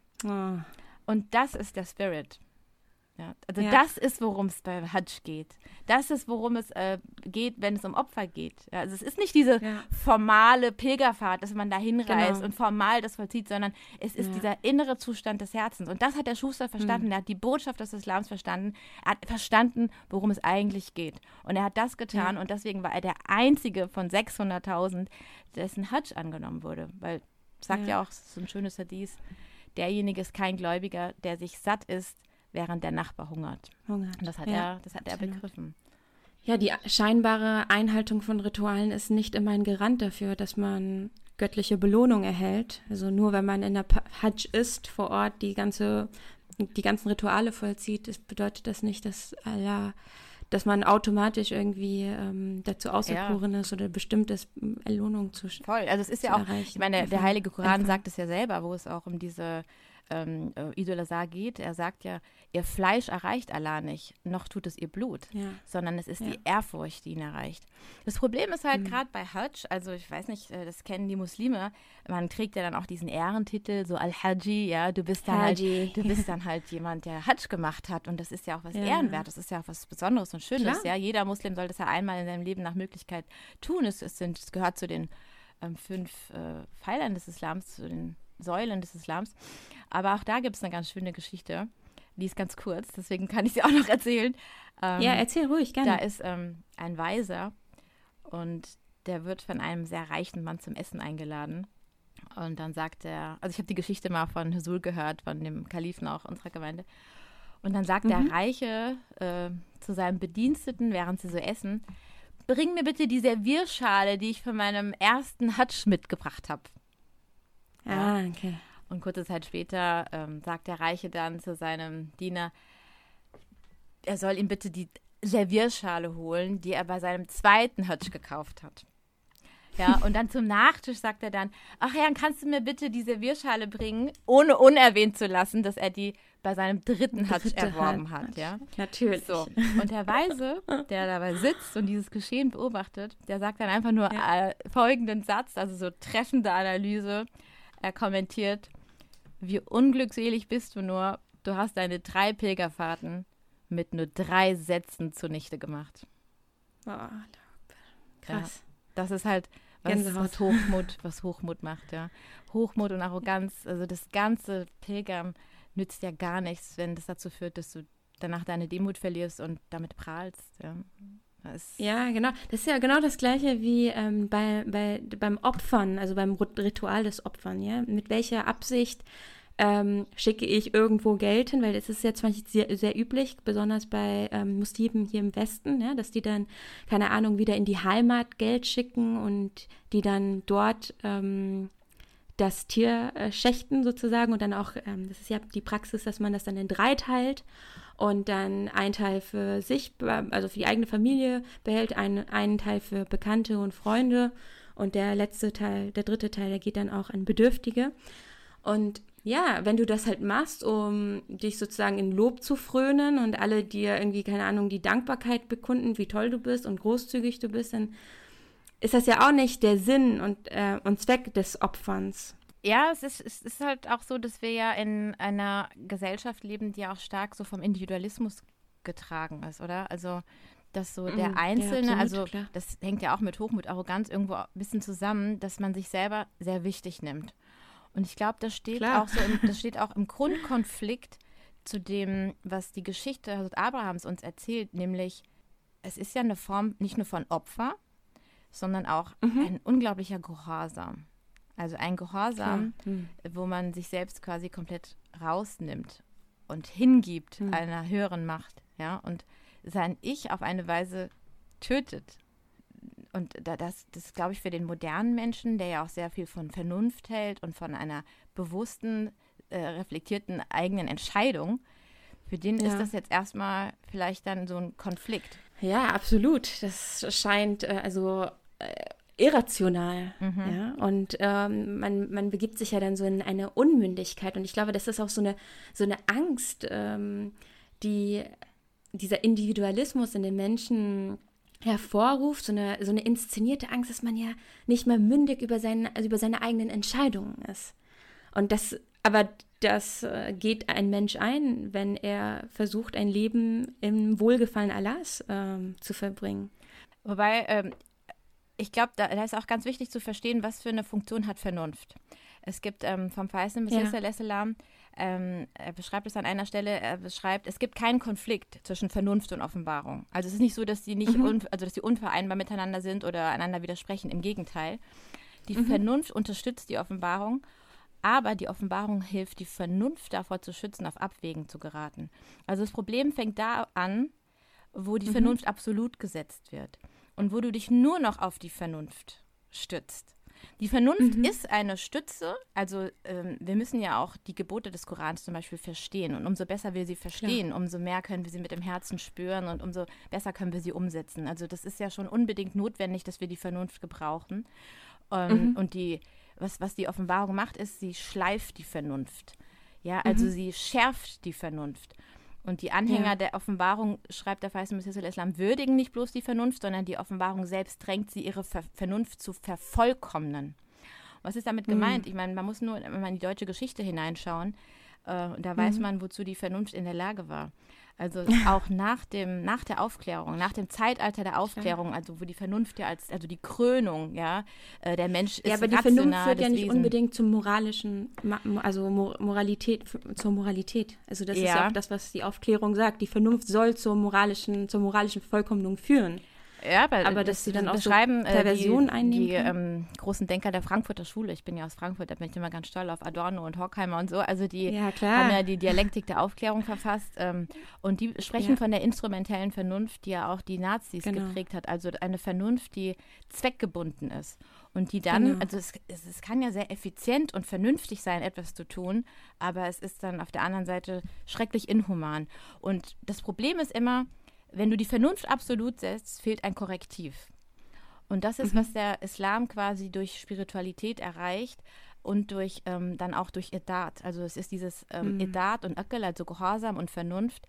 Speaker 2: Und das ist der Spirit. Ja, also das ist, worum es bei Hajj geht. Das ist, worum es geht, wenn es um Opfer geht. Ja, also es ist nicht diese formale Pilgerfahrt, dass man da hinreist und formal das vollzieht, sondern es ist dieser innere Zustand des Herzens. Und das hat der Schuster verstanden. Er hat die Botschaft des Islams verstanden. Er hat verstanden, worum es eigentlich geht. Und er hat das getan, und deswegen war er der einzige von 600.000, dessen Hajj angenommen wurde. Weil, sagt ja auch, so ein schönes Hadith, derjenige ist kein Gläubiger, der sich satt ist, während der Nachbar hungert. Und das hat er begriffen.
Speaker 1: Ja, die scheinbare Einhaltung von Ritualen ist nicht immer ein Garant dafür, dass man göttliche Belohnung erhält. Also nur wenn man in der Hajj ist, vor Ort die ganzen Rituale vollzieht, bedeutet das nicht, dass Allah dass man automatisch irgendwie dazu auserkoren ist oder bestimmtes Belohnung zu
Speaker 2: Voll, also es ist ja auch,
Speaker 1: erreichen.
Speaker 2: ich meine, der Heilige Koran sagt es ja selber, wo es auch um diese Idol-Azar geht. Er sagt ja, ihr Fleisch erreicht Allah nicht, noch tut es ihr Blut, sondern es ist die Ehrfurcht, die ihn erreicht. Das Problem ist halt gerade bei Hajj, also ich weiß nicht, das kennen die Muslime, man kriegt ja dann auch diesen Ehrentitel, so Al-Haji, ja, du bist dann halt jemand, der Hajj gemacht hat und das ist ja auch was Ehrenwertes, das ist ja auch was Besonderes und Schönes, ja. Jeder Muslim soll das ja einmal in seinem Leben nach Möglichkeit tun. Es gehört zu den 5 Pfeilern des Islams, zu den Säulen des Islams. Aber auch da gibt es eine ganz schöne Geschichte. Die ist ganz kurz, deswegen kann ich sie auch noch erzählen.
Speaker 1: Erzähl ruhig, gerne.
Speaker 2: Da ist ein Weiser und der wird von einem sehr reichen Mann zum Essen eingeladen. Und dann sagt er, also ich habe die Geschichte mal von Husul gehört, von dem Kalifen auch unserer Gemeinde. Und dann sagt der Reiche zu seinem Bediensteten, während sie so essen, bring mir bitte die Servierschale, die ich von meinem ersten Hajj mitgebracht habe.
Speaker 1: Okay.
Speaker 2: Und kurze Zeit später sagt der Reiche dann zu seinem Diener, er soll ihm bitte die Servierschale holen, die er bei seinem zweiten Hajj gekauft hat. Ja, und dann zum Nachtisch sagt er dann, ach Herr, kannst du mir bitte die Servierschale bringen, ohne unerwähnt zu lassen, dass er die bei seinem dritten Hajj erworben hat. Ja?
Speaker 1: Natürlich.
Speaker 2: So. Und der Weise, der dabei sitzt und dieses Geschehen beobachtet, der sagt dann einfach nur folgenden Satz, also so treffende Analyse. Er kommentiert, wie unglückselig bist du nur, du hast deine 3 Pilgerfahrten mit nur 3 Sätzen zunichte gemacht.
Speaker 1: Oh, krass.
Speaker 2: Ja, das ist halt, was Hochmut macht, ja. Hochmut und Arroganz, also das ganze Pilgern nützt ja gar nichts, wenn das dazu führt, dass du danach deine Demut verlierst und damit prahlst, ja.
Speaker 1: Ja, genau. Das ist ja genau das Gleiche wie beim Opfern, also beim Ritual des Opfern, ja. Mit welcher Absicht schicke ich irgendwo Geld hin, weil es ist ja zum Beispiel sehr, sehr üblich, besonders bei Muslimen hier im Westen, ja, dass die dann, keine Ahnung, wieder in die Heimat Geld schicken und die dann dort das Tier schächten sozusagen und dann auch, das ist ja die Praxis, dass man das dann in 3 teilt und dann einen Teil für sich, also für die eigene Familie behält, einen Teil für Bekannte und Freunde und der dritte Teil, der geht dann auch an Bedürftige. Und ja, wenn du das halt machst, um dich sozusagen in Lob zu frönen und alle dir irgendwie, keine Ahnung, die Dankbarkeit bekunden, wie toll du bist und großzügig du bist, dann ist das ja auch nicht der Sinn und Zweck des Opferns.
Speaker 2: Ja, es ist halt auch so, dass wir ja in einer Gesellschaft leben, die auch stark so vom Individualismus getragen ist, oder? Also, dass so der Einzelne,
Speaker 1: ja, absolut,
Speaker 2: also
Speaker 1: klar.
Speaker 2: das hängt ja auch mit Hochmut, Arroganz irgendwo ein bisschen zusammen, dass man sich selber sehr wichtig nimmt. Und ich glaube, das steht auch im Grundkonflikt zu dem, was die Geschichte Abrahams uns erzählt, nämlich es ist ja eine Form nicht nur von Opfer, sondern auch ein unglaublicher Gehorsam. Also ein Gehorsam, wo man sich selbst quasi komplett rausnimmt und hingibt einer höheren Macht, ja, und sein Ich auf eine Weise tötet. Und das glaube ich, für den modernen Menschen, der ja auch sehr viel von Vernunft hält und von einer bewussten, reflektierten eigenen Entscheidung, für den ist das jetzt erstmal vielleicht dann so ein Konflikt.
Speaker 1: Ja, absolut. Das scheint irrational. Ja? Und man begibt sich ja dann so in eine Unmündigkeit. Und ich glaube, das ist auch so eine Angst, die dieser Individualismus in den Menschen hervorruft, so eine inszenierte Angst, dass man ja nicht mehr mündig über seine eigenen Entscheidungen ist. Und das geht ein Mensch ein, wenn er versucht, ein Leben im Wohlgefallen Allahs zu verbringen.
Speaker 2: Wobei, ich glaube, da ist auch ganz wichtig zu verstehen, was für eine Funktion hat Vernunft. Es gibt vom Verheißenen Messias sallallahu alaihi wasallam, er beschreibt es an einer Stelle, es gibt keinen Konflikt zwischen Vernunft und Offenbarung. Also es ist nicht so, dass die dass die unvereinbar miteinander sind oder einander widersprechen. Im Gegenteil. Die Vernunft unterstützt die Offenbarung, aber die Offenbarung hilft, die Vernunft davor zu schützen, auf Abwägen zu geraten. Also das Problem fängt da an, wo die Vernunft absolut gesetzt wird und wo du dich nur noch auf die Vernunft stützt. Die Vernunft ist eine Stütze, also wir müssen ja auch die Gebote des Korans zum Beispiel verstehen und umso besser wir sie verstehen, umso mehr können wir sie mit dem Herzen spüren und umso besser können wir sie umsetzen. Also das ist ja schon unbedingt notwendig, dass wir die Vernunft gebrauchen. Und was die Offenbarung macht, ist, sie schleift die Vernunft. Ja, also sie schärft die Vernunft. Und die Anhänger der Offenbarung, schreibt der verheißene Messias al-Islam, würdigen nicht bloß die Vernunft, sondern die Offenbarung selbst drängt sie, ihre Vernunft zu vervollkommnen. Was ist damit gemeint? Ich meine, man muss nur in die deutsche Geschichte hineinschauen. Und da weiß man, wozu die Vernunft in der Lage war. Also auch nach der Aufklärung, nach dem Zeitalter der Aufklärung, also wo die Vernunft ja also die Krönung, der Mensch ist rational. Ja,
Speaker 1: aber die Vernunft führt ja nicht unbedingt zum moralischen, also zur Moralität. Also das ist ja auch das, was die Aufklärung sagt. Die Vernunft soll zur moralischen Vollkommnung führen.
Speaker 2: Ja, aber dass sie dann auch
Speaker 1: beschreiben,
Speaker 2: so
Speaker 1: Perversion einnehmen
Speaker 2: die großen Denker der Frankfurter Schule, ich bin ja aus Frankfurt, da bin ich immer ganz stolz auf Adorno und Horkheimer und so, also die haben ja die Dialektik der Aufklärung verfasst und die sprechen von der instrumentellen Vernunft, die ja auch die Nazis geprägt hat, also eine Vernunft, die zweckgebunden ist und die dann, also es kann ja sehr effizient und vernünftig sein, etwas zu tun, aber es ist dann auf der anderen Seite schrecklich inhuman und das Problem ist immer, wenn du die Vernunft absolut setzt, fehlt ein Korrektiv. Und das ist, was der Islam quasi durch Spiritualität erreicht und durch dann auch durch Edat. Also es ist dieses Edat und Aql, also Gehorsam und Vernunft.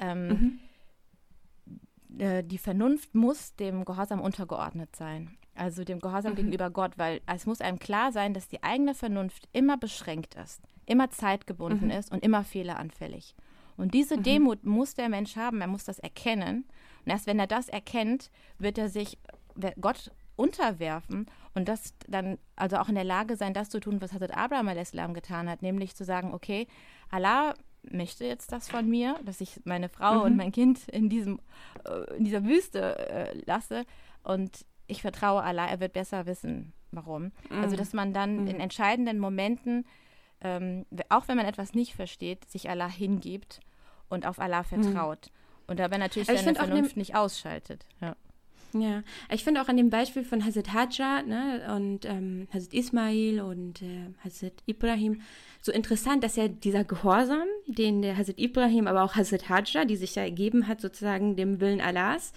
Speaker 2: Die Vernunft muss dem Gehorsam untergeordnet sein. Also dem Gehorsam gegenüber Gott, weil es muss einem klar sein, dass die eigene Vernunft immer beschränkt ist, immer zeitgebunden ist und immer fehleranfällig. Und diese Demut muss der Mensch haben, er muss das erkennen. Und erst wenn er das erkennt, wird er sich Gott unterwerfen und das dann also auch in der Lage sein, das zu tun, was Hazrat Abraham a.s. getan hat, nämlich zu sagen, okay, Allah möchte jetzt das von mir, dass ich meine Frau und mein Kind in dieser Wüste lasse und ich vertraue Allah, er wird besser wissen, warum. Also dass man dann in entscheidenden Momenten auch wenn man etwas nicht versteht, sich Allah hingibt und auf Allah vertraut. Und dabei natürlich seine Vernunft nicht ausschaltet.
Speaker 1: Ja, ich finde auch an dem Beispiel von Hazrat Hajra und Hazrat Ismail und Hazrat Ibrahim so interessant, dass ja dieser Gehorsam, den der Hazrat Ibrahim, aber auch Hazrat Hajra, die sich ja ergeben hat, sozusagen dem Willen Allahs,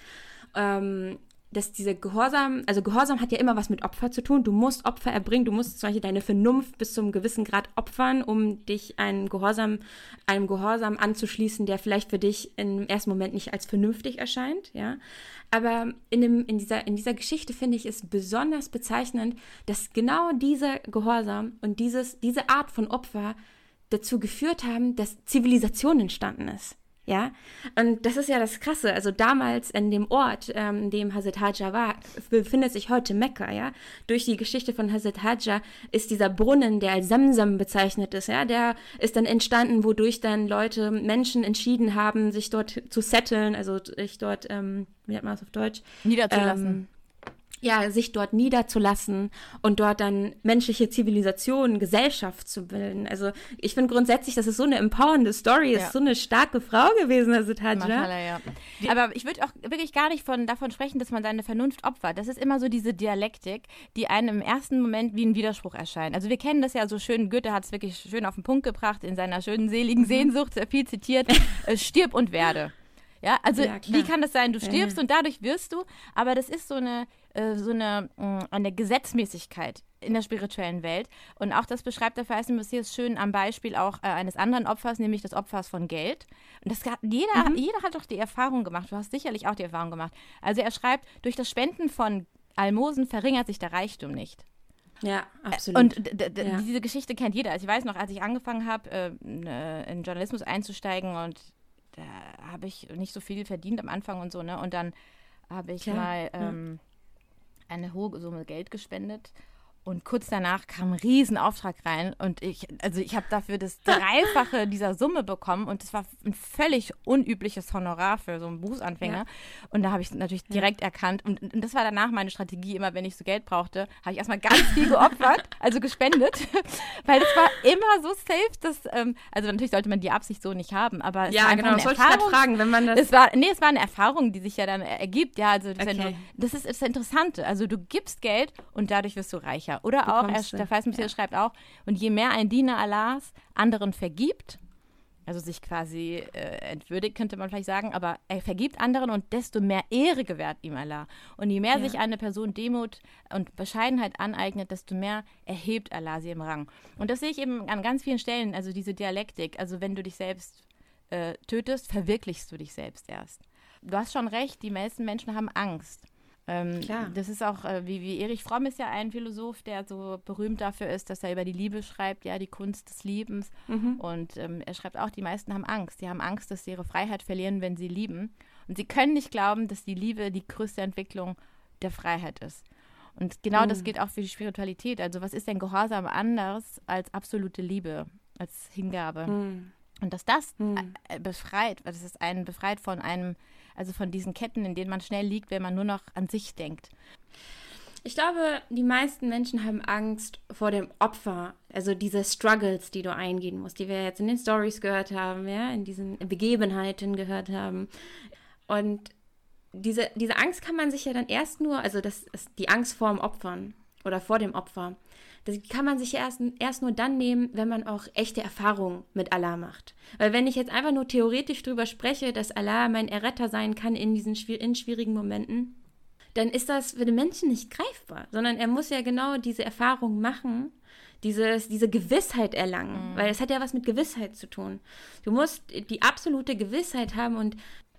Speaker 1: dass dieser Gehorsam hat ja immer was mit Opfer zu tun. Du musst Opfer erbringen, du musst zum Beispiel deine Vernunft bis zu einem gewissen Grad opfern, um dich einem Gehorsam anzuschließen, der vielleicht für dich im ersten Moment nicht als vernünftig erscheint, ja. Aber in dieser Geschichte finde ich es besonders bezeichnend, dass genau dieser Gehorsam und diese Art von Opfer dazu geführt haben, dass Zivilisation entstanden ist. Ja, und das ist ja das Krasse. Also damals in dem Ort, in dem Hazrat Hajra war, befindet sich heute Mekka, ja. Durch die Geschichte von Hazrat Hajra ist dieser Brunnen, der als Zamzam bezeichnet ist, ja, der ist dann entstanden, wodurch dann Menschen entschieden haben, sich dort zu setteln, also sich dort, wie nennt man das auf Deutsch?
Speaker 2: Niederzulassen.
Speaker 1: Sich dort niederzulassen und dort dann menschliche Zivilisation, Gesellschaft zu bilden. Also ich finde grundsätzlich, das ist so eine empowernde Story, ist so eine starke Frau gewesen, also Hajra.
Speaker 2: Ja. Aber ich würde auch wirklich gar nicht davon sprechen, dass man seine Vernunft opfert. Das ist immer so diese Dialektik, die einem im ersten Moment wie ein Widerspruch erscheint. Also wir kennen das ja so schön, Goethe hat es wirklich schön auf den Punkt gebracht, in seiner schönen, seligen Sehnsucht, sehr viel zitiert, stirb und werde. Ja, also wie kann das sein, du stirbst und dadurch wirst du, aber das ist so eine Gesetzmäßigkeit in der spirituellen Welt und auch das beschreibt der verheißene Messias schön am Beispiel auch eines anderen Opfers, nämlich des Opfers von Geld. Und jeder hat doch die Erfahrung gemacht, du hast sicherlich auch die Erfahrung gemacht. Also er schreibt, durch das Spenden von Almosen verringert sich der Reichtum nicht.
Speaker 1: Ja, absolut.
Speaker 2: Und diese Geschichte kennt jeder. Also ich weiß noch, als ich angefangen habe, in Journalismus einzusteigen und da habe ich nicht so viel verdient am Anfang und so, ne? Und dann habe ich eine hohe Summe Geld gespendet und kurz danach kam ein Riesenauftrag rein und ich habe dafür das Dreifache dieser Summe bekommen und das war ein völlig unübliches Honorar für so einen Berufsanfänger und da habe ich natürlich direkt erkannt und das war danach meine Strategie, immer wenn ich so Geld brauchte, habe ich erstmal ganz viel geopfert, also gespendet, weil das war immer so safe, dass, also natürlich sollte man die Absicht so nicht haben, aber es war einfach eine Erfahrung. Ich fragen, wenn man das... Es war eine Erfahrung, die sich ja dann ergibt, ja, also das ist das Interessante, also du gibst Geld und dadurch wirst du reicher. sicher. Oder auch, der Feistmessier schreibt auch, und je mehr ein Diener Allahs anderen vergibt, also sich quasi entwürdigt, könnte man vielleicht sagen, aber er vergibt anderen und desto mehr Ehre gewährt ihm Allah. Und je mehr sich eine Person Demut und Bescheidenheit aneignet, desto mehr erhebt Allah sie im Rang. Und das sehe ich eben an ganz vielen Stellen, also diese Dialektik, also wenn du dich selbst tötest, verwirklichst du dich selbst erst. Du hast schon recht, die meisten Menschen haben Angst. Das ist auch, wie Erich Fromm ist ja ein Philosoph, der so berühmt dafür ist, dass er über die Liebe schreibt, ja, die Kunst des Liebens. Und er schreibt auch, die meisten haben Angst. Die haben Angst, dass sie ihre Freiheit verlieren, wenn sie lieben. Und sie können nicht glauben, dass die Liebe die größte Entwicklung der Freiheit ist. Und genau das gilt auch für die Spiritualität. Also was ist denn Gehorsam anders als absolute Liebe, als Hingabe? Und dass das befreit, das ist einen befreit von einem, also von diesen Ketten, in denen man schnell liegt, wenn man nur noch an sich denkt.
Speaker 1: Ich glaube, die meisten Menschen haben Angst vor dem Opfer, also diese Struggles, die du eingehen musst, die wir jetzt in den Stories gehört haben, ja, in diesen Begebenheiten gehört haben. Und diese Angst kann man sich ja dann erst nur, also das ist die Angst vor dem Opfern oder vor dem Opfer, das kann man sich erst nur dann nehmen, wenn man auch echte Erfahrungen mit Allah macht. Weil wenn ich jetzt einfach nur theoretisch drüber spreche, dass Allah mein Erretter sein kann in diesen schwierigen Momenten, dann ist das für den Menschen nicht greifbar, sondern er muss ja genau diese Erfahrung machen, diese Gewissheit erlangen, weil es hat ja was mit Gewissheit zu tun. Du musst die absolute Gewissheit haben und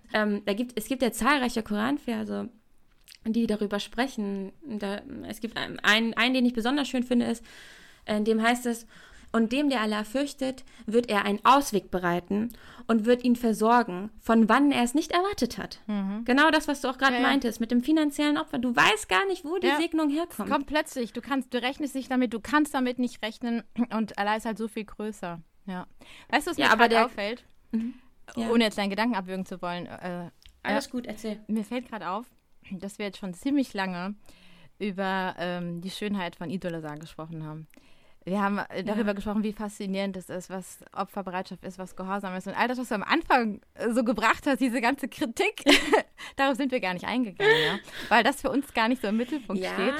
Speaker 1: es gibt ja zahlreiche Koranverse, die darüber sprechen. Es gibt einen, den ich besonders schön finde, ist, in dem heißt es, und dem, der Allah fürchtet, wird er einen Ausweg bereiten und wird ihn versorgen, von wann er es nicht erwartet hat. Genau das, was du auch gerade meintest, mit dem finanziellen Opfer. Du weißt gar nicht, wo die Segnung herkommt.
Speaker 2: Es kommt plötzlich, du rechnest nicht damit, du kannst damit nicht rechnen und Allah ist halt so viel größer. Ja. Weißt du, was mir gerade auffällt? Ohne jetzt deinen Gedanken abwürgen zu wollen.
Speaker 1: Alles gut, erzähl.
Speaker 2: Mir fällt gerade auf, dass wir jetzt schon ziemlich lange über die Schönheit von Idol-Azar gesprochen haben. Wir haben darüber gesprochen, wie faszinierend es ist, was Opferbereitschaft ist, was Gehorsam ist. Und all das, was du am Anfang so gebracht hast, diese ganze Kritik, darauf sind wir gar nicht eingegangen, ja? Weil das für uns gar nicht so im Mittelpunkt steht.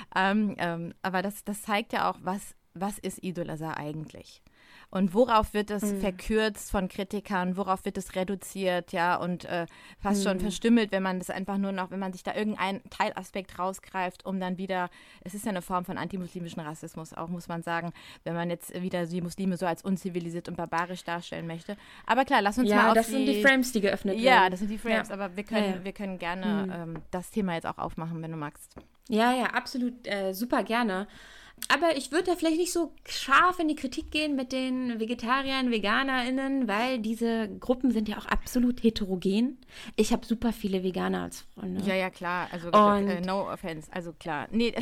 Speaker 2: Aber das zeigt ja auch, was ist Idol-Azar eigentlich? Und worauf wird es verkürzt von Kritikern, worauf wird es reduziert, ja, und fast schon verstümmelt, wenn man das einfach nur noch, wenn man sich da irgendeinen Teilaspekt rausgreift, um dann wieder, es ist ja eine Form von antimuslimischen Rassismus auch, muss man sagen, wenn man jetzt wieder die Muslime so als unzivilisiert und barbarisch darstellen möchte. Aber klar, lass uns mal auf
Speaker 1: das sind die Frames, die geöffnet werden.
Speaker 2: Ja, das sind die Frames, aber wir können gerne das Thema jetzt auch aufmachen, wenn du magst.
Speaker 1: Ja, absolut, super gerne. Aber ich würde da vielleicht nicht so scharf in die Kritik gehen mit den Vegetariern, VeganerInnen, weil diese Gruppen sind ja auch absolut heterogen. Ich habe super viele Veganer als Freunde.
Speaker 2: Ja, klar. Also no offense. Also klar. Nee,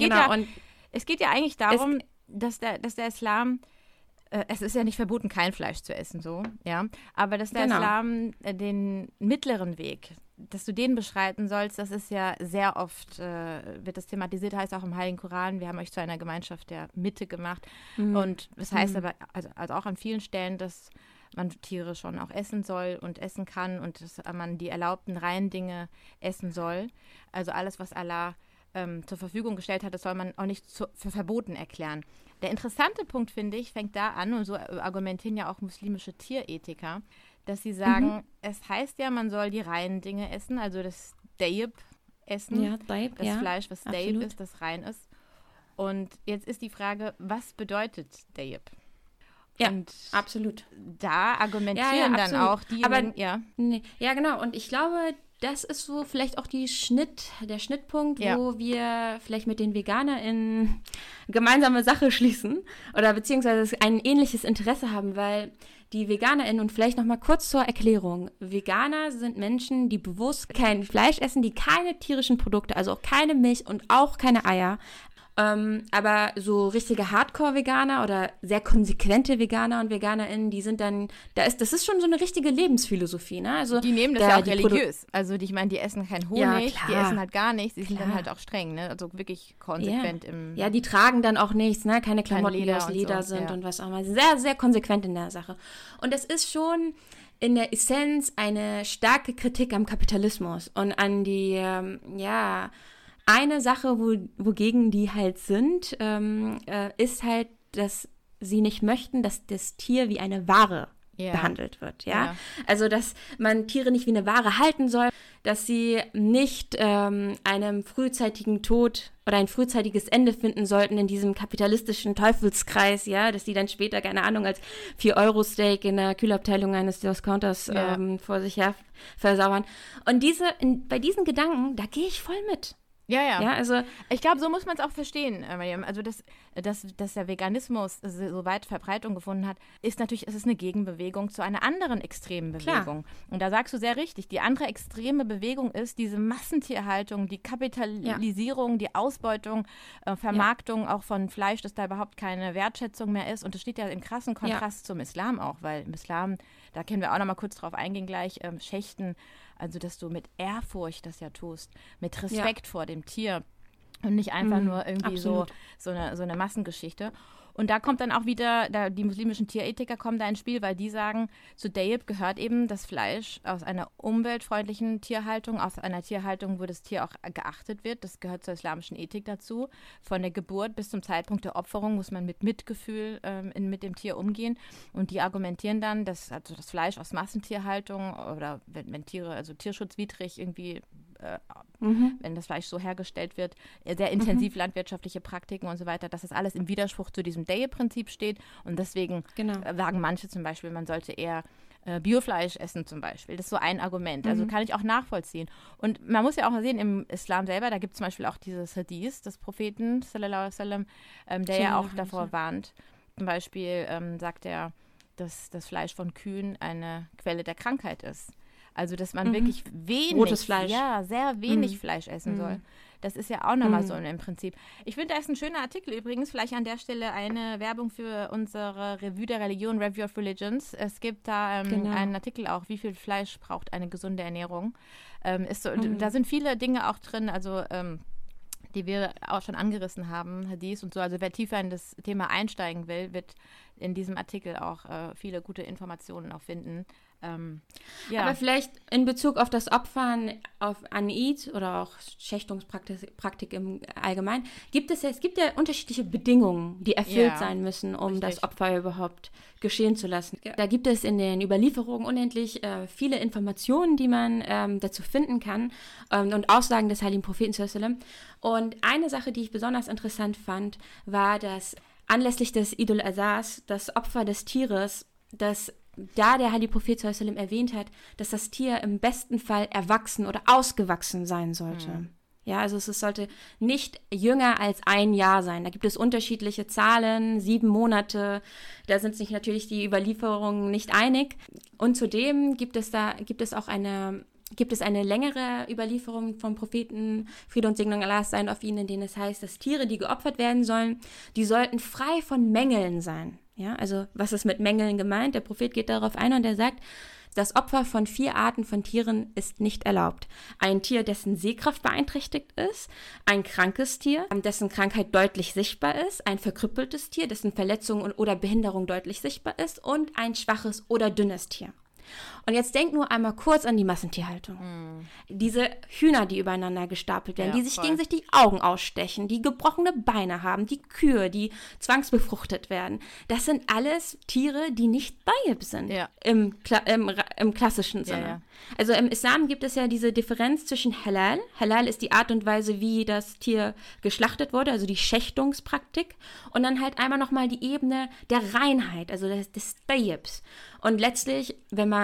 Speaker 2: es geht ja eigentlich darum, dass der Islam, es ist ja nicht verboten, kein Fleisch zu essen, so, ja. Aber dass der Islam den mittleren Weg, dass du den beschreiten sollst, das ist ja sehr oft, wird das thematisiert, heißt auch im Heiligen Koran, wir haben euch zu einer Gemeinschaft der Mitte gemacht. Und das heißt aber, also auch an vielen Stellen, dass man Tiere schon auch essen soll und essen kann und dass man die erlaubten reinen Dinge essen soll. Also alles, was Allah zur Verfügung gestellt hat, das soll man auch nicht für verboten erklären. Der interessante Punkt, finde ich, fängt da an, und so argumentieren ja auch muslimische Tierethiker, dass sie sagen, es heißt ja, man soll die reinen Dinge essen, also das Dayib essen, das Fleisch, was Dayib ist, das rein ist. Und jetzt ist die Frage, was bedeutet Dayib?
Speaker 1: Ja, und absolut.
Speaker 2: Da argumentieren dann auch die.
Speaker 1: Ja, genau. Und ich glaube, das ist so vielleicht auch der Schnittpunkt, wo wir vielleicht mit den VeganerInnen gemeinsame Sache schließen oder beziehungsweise ein ähnliches Interesse haben, weil die VeganerInnen, und vielleicht noch mal kurz zur Erklärung, Veganer sind Menschen, die bewusst kein Fleisch essen, die keine tierischen Produkte, also auch keine Milch und auch keine Eier, aber so richtige Hardcore-Veganer oder sehr konsequente Veganer und VeganerInnen, die sind dann, das ist schon so eine richtige Lebensphilosophie, ne? Also
Speaker 2: die nehmen das ja auch religiös. Also ich meine, die essen kein Honig, die essen halt gar nichts, die sind dann halt auch streng, ne? Also wirklich konsequent im...
Speaker 1: Ja, die tragen dann auch nichts, ne? Keine Klamotten, die aus Leder sind und was auch immer. Sehr, sehr konsequent in der Sache. Und es ist schon in der Essenz eine starke Kritik am Kapitalismus und an die, Eine Sache, wogegen die halt sind, ist halt, dass sie nicht möchten, dass das Tier wie eine Ware behandelt wird, ja? Also, dass man Tiere nicht wie eine Ware halten soll, dass sie nicht einem frühzeitigen Tod oder ein frühzeitiges Ende finden sollten in diesem kapitalistischen Teufelskreis, ja, dass die dann später, keine Ahnung, als 4-Euro-Steak in der Kühlabteilung eines Discounters vor sich her versauern. Und bei diesen Gedanken, da gehe ich voll mit.
Speaker 2: Ja,
Speaker 1: also
Speaker 2: ich glaube, so muss man es auch verstehen, Mariam. Also, dass der Veganismus so weit Verbreitung gefunden hat, ist natürlich, es ist eine Gegenbewegung zu einer anderen extremen Bewegung. Klar. Und da sagst du sehr richtig, die andere extreme Bewegung ist diese Massentierhaltung, die Kapitalisierung, die Ausbeutung, Vermarktung auch von Fleisch, dass da überhaupt keine Wertschätzung mehr ist. Und das steht ja im krassen Kontrast zum Islam auch, weil im Islam, da können wir auch noch mal kurz drauf eingehen gleich, Schächten, also dass du mit Ehrfurcht das ja tust, mit Respekt vor dem Tier und nicht einfach nur irgendwie so eine Massengeschichte. Und da kommt dann auch wieder, die muslimischen Tierethiker kommen da ins Spiel, weil die sagen, zu Dayib gehört eben das Fleisch aus einer umweltfreundlichen Tierhaltung, aus einer Tierhaltung, wo das Tier auch geachtet wird. Das gehört zur islamischen Ethik dazu. Von der Geburt bis zum Zeitpunkt der Opferung muss man mit Mitgefühl mit dem Tier umgehen. Und die argumentieren dann, dass also das Fleisch aus Massentierhaltung oder wenn Tiere, also tierschutzwidrig irgendwie wenn das Fleisch so hergestellt wird, sehr intensiv landwirtschaftliche Praktiken und so weiter, dass das alles im Widerspruch zu diesem Day-Prinzip steht. Und deswegen sagen manche zum Beispiel, man sollte eher Biofleisch essen zum Beispiel. Das ist so ein Argument. Also kann ich auch nachvollziehen. Und man muss ja auch mal sehen, im Islam selber, da gibt es zum Beispiel auch dieses Hadith des Propheten, sallallahu alaihi wasallam, der ja auch davor warnt. Zum Beispiel sagt er, dass das Fleisch von Kühen eine Quelle der Krankheit ist. Also, dass man wirklich wenig,
Speaker 1: rotes Fleisch.
Speaker 2: Sehr wenig Fleisch essen soll. Das ist ja auch nochmal so im Prinzip. Ich finde, da ist ein schöner Artikel übrigens, vielleicht an der Stelle eine Werbung für unsere Revue der Religion, Review of Religions. Es gibt da einen Artikel auch, wie viel Fleisch braucht eine gesunde Ernährung. Da sind viele Dinge auch drin, also die wir auch schon angerissen haben, Hadith und so. Also wer tiefer in das Thema einsteigen will, wird in diesem Artikel auch viele gute Informationen auch finden.
Speaker 1: Aber vielleicht in Bezug auf das Opfern an Eid oder auch Schächtungspraktik im Allgemeinen, es gibt ja unterschiedliche Bedingungen, die erfüllt sein müssen, um das Opfer überhaupt geschehen zu lassen. Ja. Da gibt es in den Überlieferungen unendlich viele Informationen, die man dazu finden kann und Aussagen des heiligen Propheten sallallahu alaihi wasallam. Und eine Sache, die ich besonders interessant fand, war, dass anlässlich des Eid al-Adhas das Opfer des Tieres, das da der heilige Prophet sallallahu alaihi wasallam erwähnt hat, dass das Tier im besten Fall erwachsen oder ausgewachsen sein sollte. Ja, also es sollte nicht jünger als 1 Jahr sein. Da gibt es unterschiedliche Zahlen, 7 Monate. Da sind sich natürlich die Überlieferungen nicht einig. Und zudem gibt es eine längere Überlieferung vom Propheten, Friede und Segnung Allahs seien auf ihn, in denen es heißt, dass Tiere, die geopfert werden sollen, die sollten frei von Mängeln sein. Ja, also was ist mit Mängeln gemeint? Der Prophet geht darauf ein und er sagt, das Opfer von 4 Arten von Tieren ist nicht erlaubt. Ein Tier, dessen Sehkraft beeinträchtigt ist, ein krankes Tier, dessen Krankheit deutlich sichtbar ist, ein verkrüppeltes Tier, dessen Verletzung oder Behinderung deutlich sichtbar ist und ein schwaches oder dünnes Tier. Und jetzt denk nur einmal kurz an die Massentierhaltung. Diese Hühner, die übereinander gestapelt werden, die sich gegenseitig die Augen ausstechen, die gebrochene Beine haben, die Kühe, die zwangsbefruchtet werden. Das sind alles Tiere, die nicht Tayyib sind im klassischen Sinne. Ja. Also im Islam gibt es ja diese Differenz zwischen Halal. Halal ist die Art und Weise, wie das Tier geschlachtet wurde, also die Schächtungspraktik. Und dann halt einmal nochmal die Ebene der Reinheit, also des Tayyibs. Und letztlich,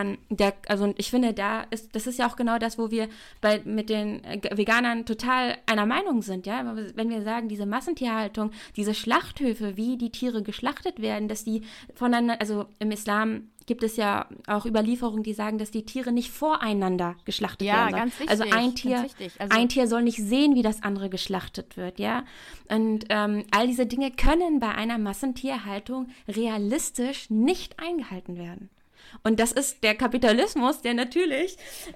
Speaker 1: ich finde, das ist ja auch genau das, wo wir mit den Veganern total einer Meinung sind, ja. Wenn wir sagen, diese Massentierhaltung, diese Schlachthöfe, wie die Tiere geschlachtet werden, dass die voneinander, also im Islam gibt es ja auch Überlieferungen, die sagen, dass die Tiere nicht voreinander geschlachtet werden sollen.
Speaker 2: Ganz wichtig,
Speaker 1: also ein Tier soll nicht sehen, wie das andere geschlachtet wird, ja. Und all diese Dinge können bei einer Massentierhaltung realistisch nicht eingehalten werden. Und das ist der Kapitalismus, der natürlich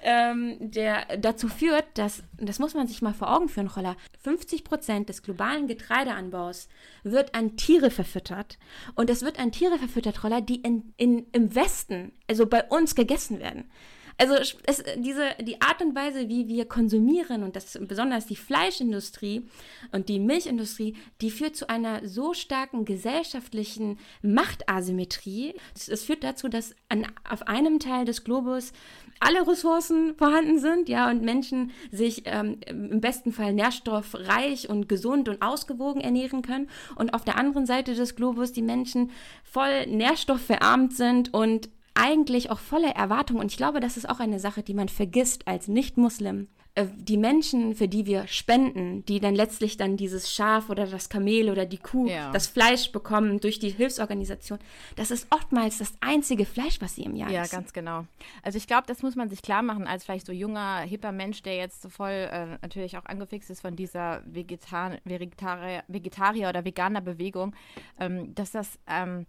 Speaker 1: der dazu führt, dass, das muss man sich mal vor Augen führen, Rolla, 50% des globalen Getreideanbaus wird an Tiere verfüttert. Und es wird an Tiere verfüttert, Rolla, die im Westen, also bei uns gegessen werden. Also die Art und Weise, wie wir konsumieren und das besonders die Fleischindustrie und die Milchindustrie, die führt zu einer so starken gesellschaftlichen Machtasymmetrie. Es führt dazu, dass auf einem Teil des Globus alle Ressourcen vorhanden sind, ja, und Menschen sich im besten Fall nährstoffreich und gesund und ausgewogen ernähren können. Und auf der anderen Seite des Globus die Menschen voll nährstoffverarmt sind und eigentlich auch voller Erwartung. Und ich glaube, das ist auch eine Sache, die man vergisst als Nicht-Muslim. Die Menschen, für die wir spenden, die dann letztlich dann dieses Schaf oder das Kamel oder die Kuh, das Fleisch bekommen durch die Hilfsorganisation, das ist oftmals das einzige Fleisch, was sie im Jahr essen.
Speaker 2: Ja, ganz genau. Also ich glaube, das muss man sich klar machen, als vielleicht so junger, hipper Mensch, der jetzt so voll natürlich auch angefixt ist von dieser Vegetarier- oder Veganer-Bewegung, dass das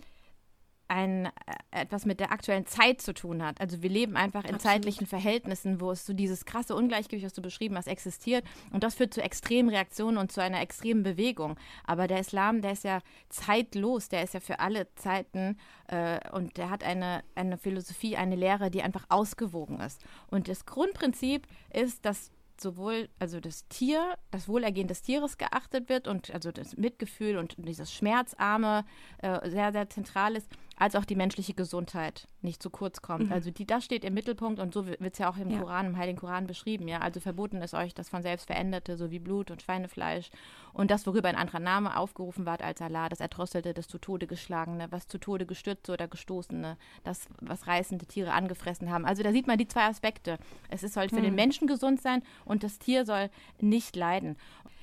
Speaker 2: etwas mit der aktuellen Zeit zu tun hat. Also wir leben einfach in zeitlichen Verhältnissen, wo es so dieses krasse Ungleichgewicht, was du beschrieben hast, existiert. Und das führt zu extremen Reaktionen und zu einer extremen Bewegung. Aber der Islam, der ist ja zeitlos, der ist ja für alle Zeiten und der hat eine Philosophie, eine Lehre, die einfach ausgewogen ist. Und das Grundprinzip ist, dass sowohl also das Wohlergehen des Tieres geachtet wird und also das Mitgefühl und dieses Schmerzarme sehr, sehr zentral ist, als auch die menschliche Gesundheit nicht zu kurz kommt. Also das steht im Mittelpunkt und so wird es ja auch im Koran, im Heiligen Koran beschrieben. Ja? Also verboten ist euch das von selbst Veränderte, so wie Blut und Schweinefleisch und das, worüber ein anderer Name aufgerufen wird als Allah, das Erdrosselte, das zu Tode Geschlagene, was zu Tode Gestürzte oder Gestoßene, das, was reißende Tiere angefressen haben. Also da sieht man die zwei Aspekte. Es soll für den Menschen gesund sein und das Tier soll nicht leiden.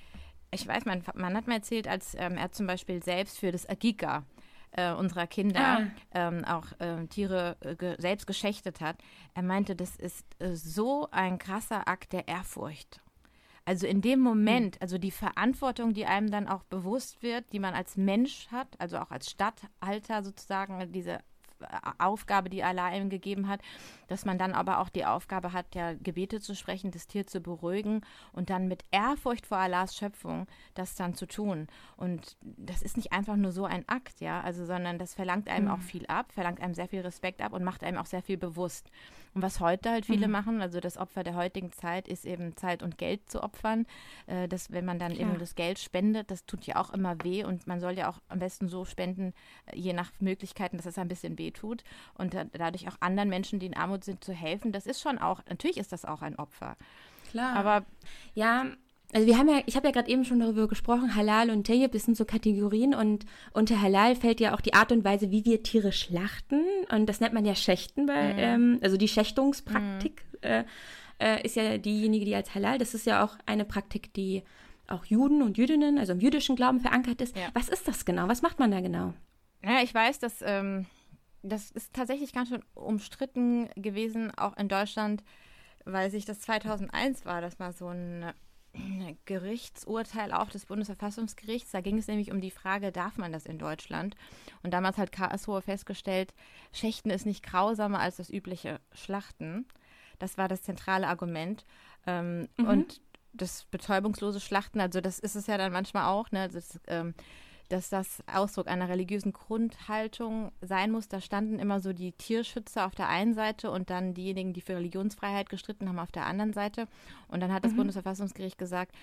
Speaker 2: Ich weiß, mein Mann hat mir erzählt, als er zum Beispiel selbst für das Akika unserer Kinder auch Tiere selbst geschächtet hat. Er meinte, das ist so ein krasser Akt der Ehrfurcht. Also in dem Moment, also die Verantwortung, die einem dann auch bewusst wird, die man als Mensch hat, also auch als Statthalter sozusagen, diese Aufgabe, die Allah ihm gegeben hat, dass man dann aber auch die Aufgabe hat, ja, Gebete zu sprechen, das Tier zu beruhigen und dann mit Ehrfurcht vor Allahs Schöpfung das dann zu tun. Und das ist nicht einfach nur so ein Akt, ja, also, sondern das verlangt einem auch viel ab, verlangt einem sehr viel Respekt ab und macht einem auch sehr viel bewusst. Und was heute halt viele machen, also das Opfer der heutigen Zeit, ist eben Zeit und Geld zu opfern. Dass, wenn man dann eben das Geld spendet, das tut ja auch immer weh und man soll ja auch am besten so spenden, je nach Möglichkeiten, dass es ein bisschen weh tut und dadurch auch anderen Menschen, die in Armut sind, zu helfen. Das ist schon auch, natürlich ist das auch ein Opfer.
Speaker 1: Klar.
Speaker 2: Aber
Speaker 1: ja, also ich habe ja gerade eben schon darüber gesprochen, Halal und Tayyib, das sind so Kategorien und unter Halal fällt ja auch die Art und Weise, wie wir Tiere schlachten und das nennt man ja Schächten, also die Schächtungspraktik ist ja diejenige, die als Halal, das ist ja auch eine Praktik, die auch Juden und Jüdinnen, also im jüdischen Glauben verankert ist. Ja. Was ist das genau? Was macht man da genau?
Speaker 2: Ja, ich weiß, dass das ist tatsächlich ganz schön umstritten gewesen, auch in Deutschland, weil sich das 2001 war, das war so ein Gerichtsurteil auch des Bundesverfassungsgerichts. Da ging es nämlich um die Frage, darf man das in Deutschland? Und damals hat Karlsruhe festgestellt, Schächten ist nicht grausamer als das übliche Schlachten. Das war das zentrale Argument. Und das betäubungslose Schlachten, also das ist es ja dann manchmal auch, ne? Dass das Ausdruck einer religiösen Grundhaltung sein muss. Da standen immer so die Tierschützer auf der einen Seite und dann diejenigen, die für Religionsfreiheit gestritten haben, auf der anderen Seite. Und dann hat das Bundesverfassungsgericht gesagt,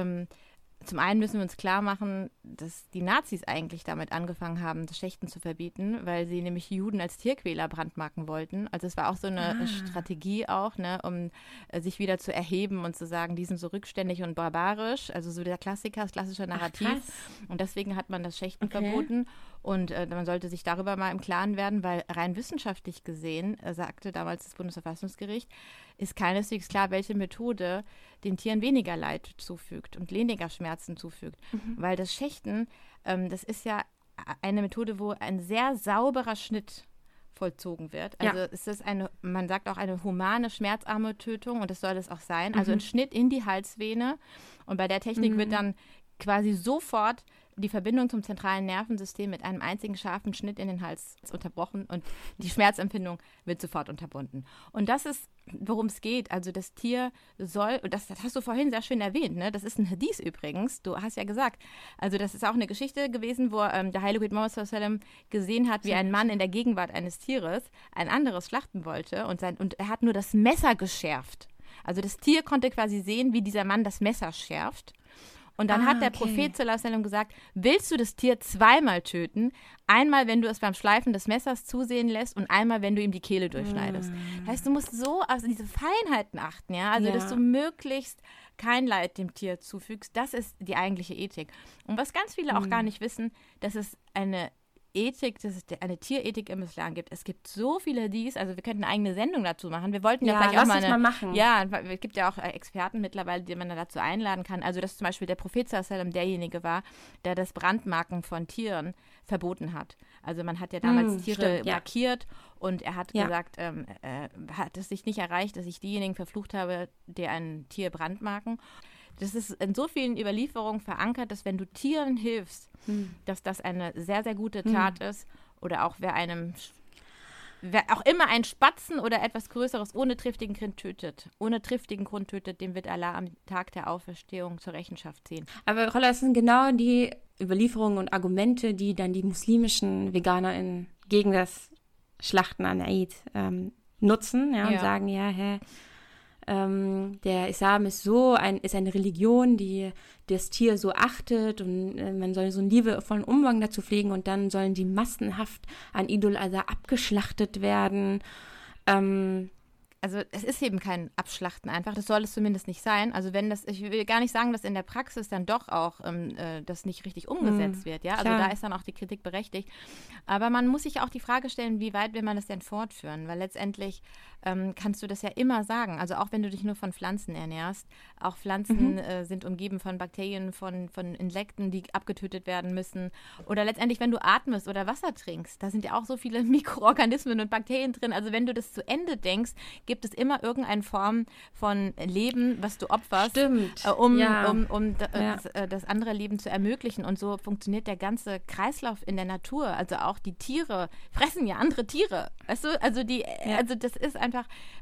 Speaker 2: zum einen müssen wir uns klar machen, dass die Nazis eigentlich damit angefangen haben, das Schächten zu verbieten, weil sie nämlich Juden als Tierquäler brandmarken wollten. Also es war auch so eine Strategie auch, ne, um sich wieder zu erheben und zu sagen, die sind so rückständig und barbarisch. Also so der Klassiker, das klassische Narrativ. Und deswegen hat man das Schächten verboten. Und man sollte sich darüber mal im Klaren werden, weil rein wissenschaftlich gesehen, sagte damals das Bundesverfassungsgericht, ist keineswegs klar, welche Methode den Tieren weniger Leid zufügt und weniger Schmerzen zufügt. Weil das Schächten, das ist ja eine Methode, wo ein sehr sauberer Schnitt vollzogen wird. Also es ist man sagt auch eine humane, schmerzarme Tötung und das soll es auch sein. Also ein Schnitt in die Halsvene und bei der Technik wird dann quasi sofort die Verbindung zum zentralen Nervensystem mit einem einzigen scharfen Schnitt in den Hals unterbrochen und die Schmerzempfindung wird sofort unterbunden. Und das ist, worum es geht. Also das Tier soll, und das hast du vorhin sehr schön erwähnt, ne? Das ist ein Hadith übrigens, du hast ja gesagt, also das ist auch eine Geschichte gewesen, wo der Heilige Muhammad sallallahu alaihi wasallam gesehen hat, wie ein Mann in der Gegenwart eines Tieres ein anderes schlachten wollte und er hat nur das Messer geschärft. Also das Tier konnte quasi sehen, wie dieser Mann das Messer schärft. Und dann hat der Prophet sallallahu alaihi wasallam gesagt, willst du das Tier zweimal töten? Einmal, wenn du es beim Schleifen des Messers zusehen lässt und einmal, wenn du ihm die Kehle durchschneidest. Das heißt, du musst so auf diese Feinheiten achten, ja? Also, dass du möglichst kein Leid dem Tier zufügst. Das ist die eigentliche Ethik. Und was ganz viele auch gar nicht wissen, dass es eine Ethik, dass es eine Tierethik im Islam gibt. Es gibt so viele Hadiths, also wir könnten eine eigene Sendung dazu machen. Wir wollten ja vielleicht auch mal
Speaker 1: machen.
Speaker 2: Ja, es gibt ja auch Experten mittlerweile, die man dazu einladen kann. Also dass zum Beispiel der Prophet sallallahu alaihi wasallam derjenige war, der das Brandmarken von Tieren verboten hat. Also man hat ja damals Tiere markiert und er hat gesagt, hat es sich nicht erreicht, dass ich diejenigen verflucht habe, die ein Tier brandmarken. Das ist in so vielen Überlieferungen verankert, dass wenn du Tieren hilfst, dass das eine sehr, sehr gute Tat ist. Oder auch wer auch immer einen Spatzen oder etwas Größeres ohne triftigen Grund tötet, dem wird Allah am Tag der Auferstehung zur Rechenschaft ziehen.
Speaker 1: Aber Rolla, das sind genau die Überlieferungen und Argumente, die dann die muslimischen VeganerInnen gegen das Schlachten an Eid nutzen, und sagen, der Islam ist eine Religion, die das Tier so achtet und man soll so einen liebevollen Umgang dazu pflegen und dann sollen die massenhaft an Eid al-Adha abgeschlachtet werden.
Speaker 2: Also es ist eben kein Abschlachten einfach, das soll es zumindest nicht sein. Also ich will gar nicht sagen, dass in der Praxis dann doch auch das nicht richtig umgesetzt wird, ja. Also da ist dann auch die Kritik berechtigt. Aber man muss sich auch die Frage stellen, wie weit will man das denn fortführen? Weil letztendlich kannst du das ja immer sagen. Also auch wenn du dich nur von Pflanzen ernährst, auch Pflanzen sind umgeben von Bakterien, von Insekten, die abgetötet werden müssen. Oder letztendlich, wenn du atmest oder Wasser trinkst, da sind ja auch so viele Mikroorganismen und Bakterien drin. Also wenn du das zu Ende denkst, gibt es immer irgendeine Form von Leben, was du opferst, um das andere Leben zu ermöglichen. Und so funktioniert der ganze Kreislauf in der Natur. Also auch die Tiere fressen ja andere Tiere. Weißt du? Also das ist einfach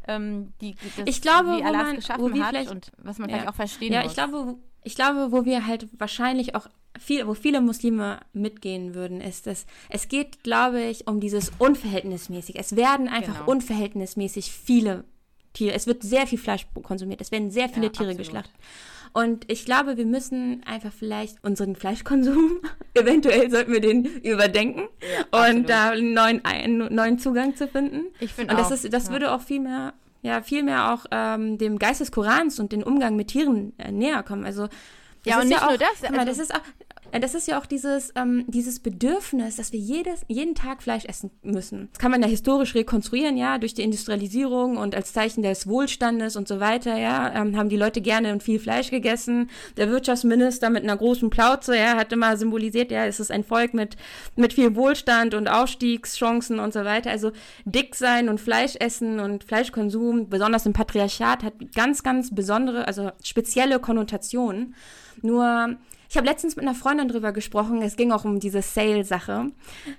Speaker 1: ich glaube,
Speaker 2: wie Allah es geschaffen hat und was man vielleicht auch verstehen muss.
Speaker 1: Ich glaube, wo wir halt wahrscheinlich auch wo viele Muslime mitgehen würden, ist, dass es geht, glaube ich, um dieses unverhältnismäßig. Es werden einfach unverhältnismäßig viele Tiere, es wird sehr viel Fleisch konsumiert, es werden sehr viele Tiere geschlachtet. Und ich glaube, wir müssen einfach vielleicht unseren Fleischkonsum, eventuell sollten wir den überdenken und da einen neuen Zugang zu finden. Ich finde auch. Und das würde auch viel mehr auch dem Geist des Korans und den Umgang mit Tieren näher kommen. Also
Speaker 2: und nicht nur das.
Speaker 1: Das ist ja auch dieses Bedürfnis, dass wir jeden Tag Fleisch essen müssen. Das kann man ja historisch rekonstruieren, durch die Industrialisierung und als Zeichen des Wohlstandes und so weiter, haben die Leute gerne und viel Fleisch gegessen. Der Wirtschaftsminister mit einer großen Plauze, hat immer symbolisiert, es ist ein Volk mit viel Wohlstand und Aufstiegschancen und so weiter. Also dick sein und Fleisch essen und Fleischkonsum, besonders im Patriarchat, hat ganz, ganz besondere, also spezielle Konnotationen. Nur ich habe letztens mit einer Freundin drüber gesprochen, es ging auch um diese Sale-Sache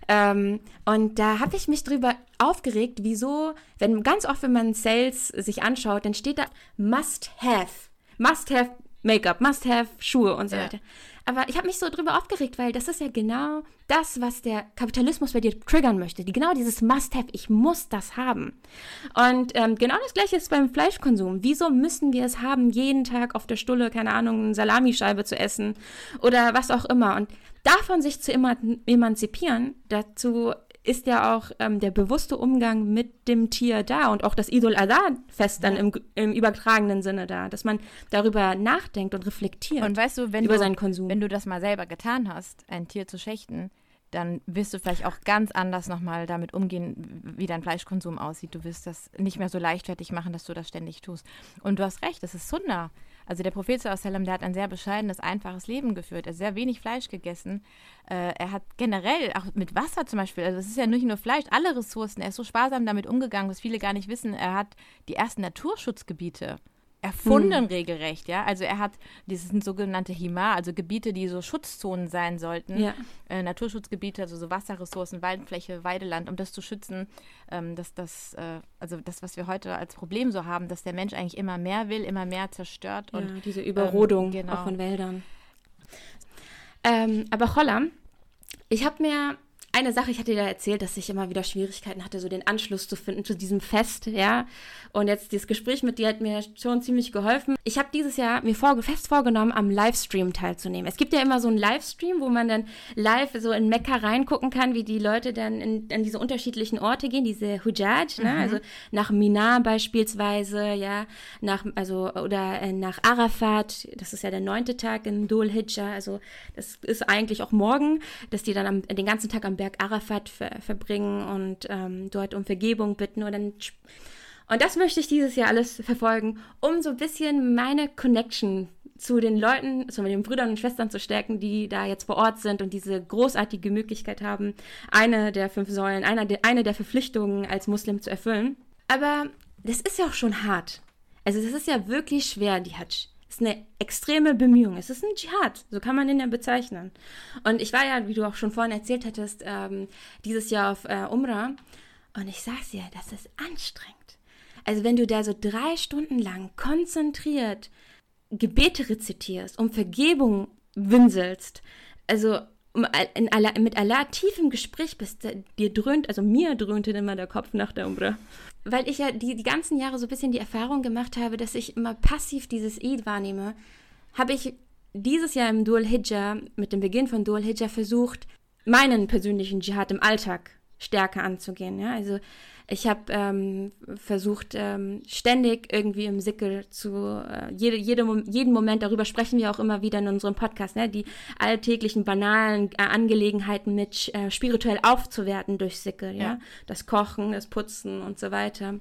Speaker 1: und da habe ich mich drüber aufgeregt, wieso, ganz oft, wenn man Sales sich anschaut, dann steht da must have Make-up, must have Schuhe und so weiter. Aber ich habe mich so drüber aufgeregt, weil das ist ja genau das, was der Kapitalismus bei dir triggern möchte. Genau dieses Must-Have, ich muss das haben. Und genau das Gleiche ist beim Fleischkonsum. Wieso müssen wir es haben, jeden Tag auf der Stulle, keine Ahnung, eine Salamischeibe zu essen oder was auch immer. Und davon sich zu emanzipieren, dazu ist ja auch der bewusste Umgang mit dem Tier da und auch das Eid al-Adha-Fest dann im übertragenen Sinne da, dass man darüber nachdenkt und reflektiert
Speaker 2: und weißt du,
Speaker 1: über seinen Konsum.
Speaker 2: Wenn du das mal selber getan hast, ein Tier zu schächten, dann wirst du vielleicht auch ganz anders nochmal damit umgehen, wie dein Fleischkonsum aussieht. Du wirst das nicht mehr so leichtfertig machen, dass du das ständig tust. Und du hast recht, das ist Sunnah. Also der Prophet sallallahu alaihi wasallam, der hat ein sehr bescheidenes, einfaches Leben geführt. Er hat sehr wenig Fleisch gegessen. Er hat generell, auch mit Wasser zum Beispiel, also es ist ja nicht nur Fleisch, alle Ressourcen, er ist so sparsam damit umgegangen, was viele gar nicht wissen. Er hat die ersten Naturschutzgebiete erfunden regelrecht, ja. Also er hat dieses sogenannte Hima, also Gebiete, die so Schutzzonen sein sollten, Naturschutzgebiete, also so Wasserressourcen, Waldfläche, Weideland, um das zu schützen, also das, was wir heute als Problem so haben, dass der Mensch eigentlich immer mehr will, immer mehr zerstört. Und
Speaker 1: diese Überrodung auch von Wäldern. Aber Cholla, ich habe mir eine Sache, ich hatte dir erzählt, dass ich immer wieder Schwierigkeiten hatte, so den Anschluss zu finden zu diesem Fest, ja. Und jetzt dieses Gespräch mit dir hat mir schon ziemlich geholfen. Ich habe dieses Jahr mir fest vorgenommen, am Livestream teilzunehmen. Es gibt ja immer so einen Livestream, wo man dann live so in Mekka reingucken kann, wie die Leute dann an diese unterschiedlichen Orte gehen, diese Hujjaj, ne? Also nach Mina beispielsweise, ja, nach Arafat, das ist ja der 9. Tag in Dhul Hijjah, also das ist eigentlich auch morgen, dass die dann den ganzen Tag am Berg Arafat verbringen und dort um Vergebung bitten und das möchte ich dieses Jahr alles verfolgen, um so ein bisschen meine Connection zu den Leuten, zu den Brüdern und Schwestern zu stärken, die da jetzt vor Ort sind und diese großartige Möglichkeit haben, eine der 5 Säulen, eine der Verpflichtungen als Muslim zu erfüllen. Aber das ist ja auch schon hart. Also das ist ja wirklich schwer, die Hajj. Es ist eine extreme Bemühung. Es ist ein Dschihad, so kann man den ja bezeichnen. Und ich war ja, wie du auch schon vorhin erzählt hattest, dieses Jahr auf Umrah. Und ich sag's dir, das ist anstrengend. Also wenn du da so 3 Stunden lang konzentriert Gebete rezitierst, um Vergebung winselst, also mit Allah tief im Gespräch bist, mir dröhnte immer der Kopf nach der Umrah. Weil ich ja die ganzen Jahre so ein bisschen die Erfahrung gemacht habe, dass ich immer passiv dieses Eid wahrnehme, habe ich dieses Jahr im Dhul Hijjah, mit dem Beginn von Dhul Hijjah versucht, meinen persönlichen Dschihad im Alltag stärker anzugehen. Ja? Also ich habe versucht, ständig irgendwie im Sikr jeden Moment, darüber sprechen wir auch immer wieder in unserem Podcast, ne? Die alltäglichen, banalen Angelegenheiten mit spirituell aufzuwerten durch Sikr, ja? Das Kochen, das Putzen und so weiter.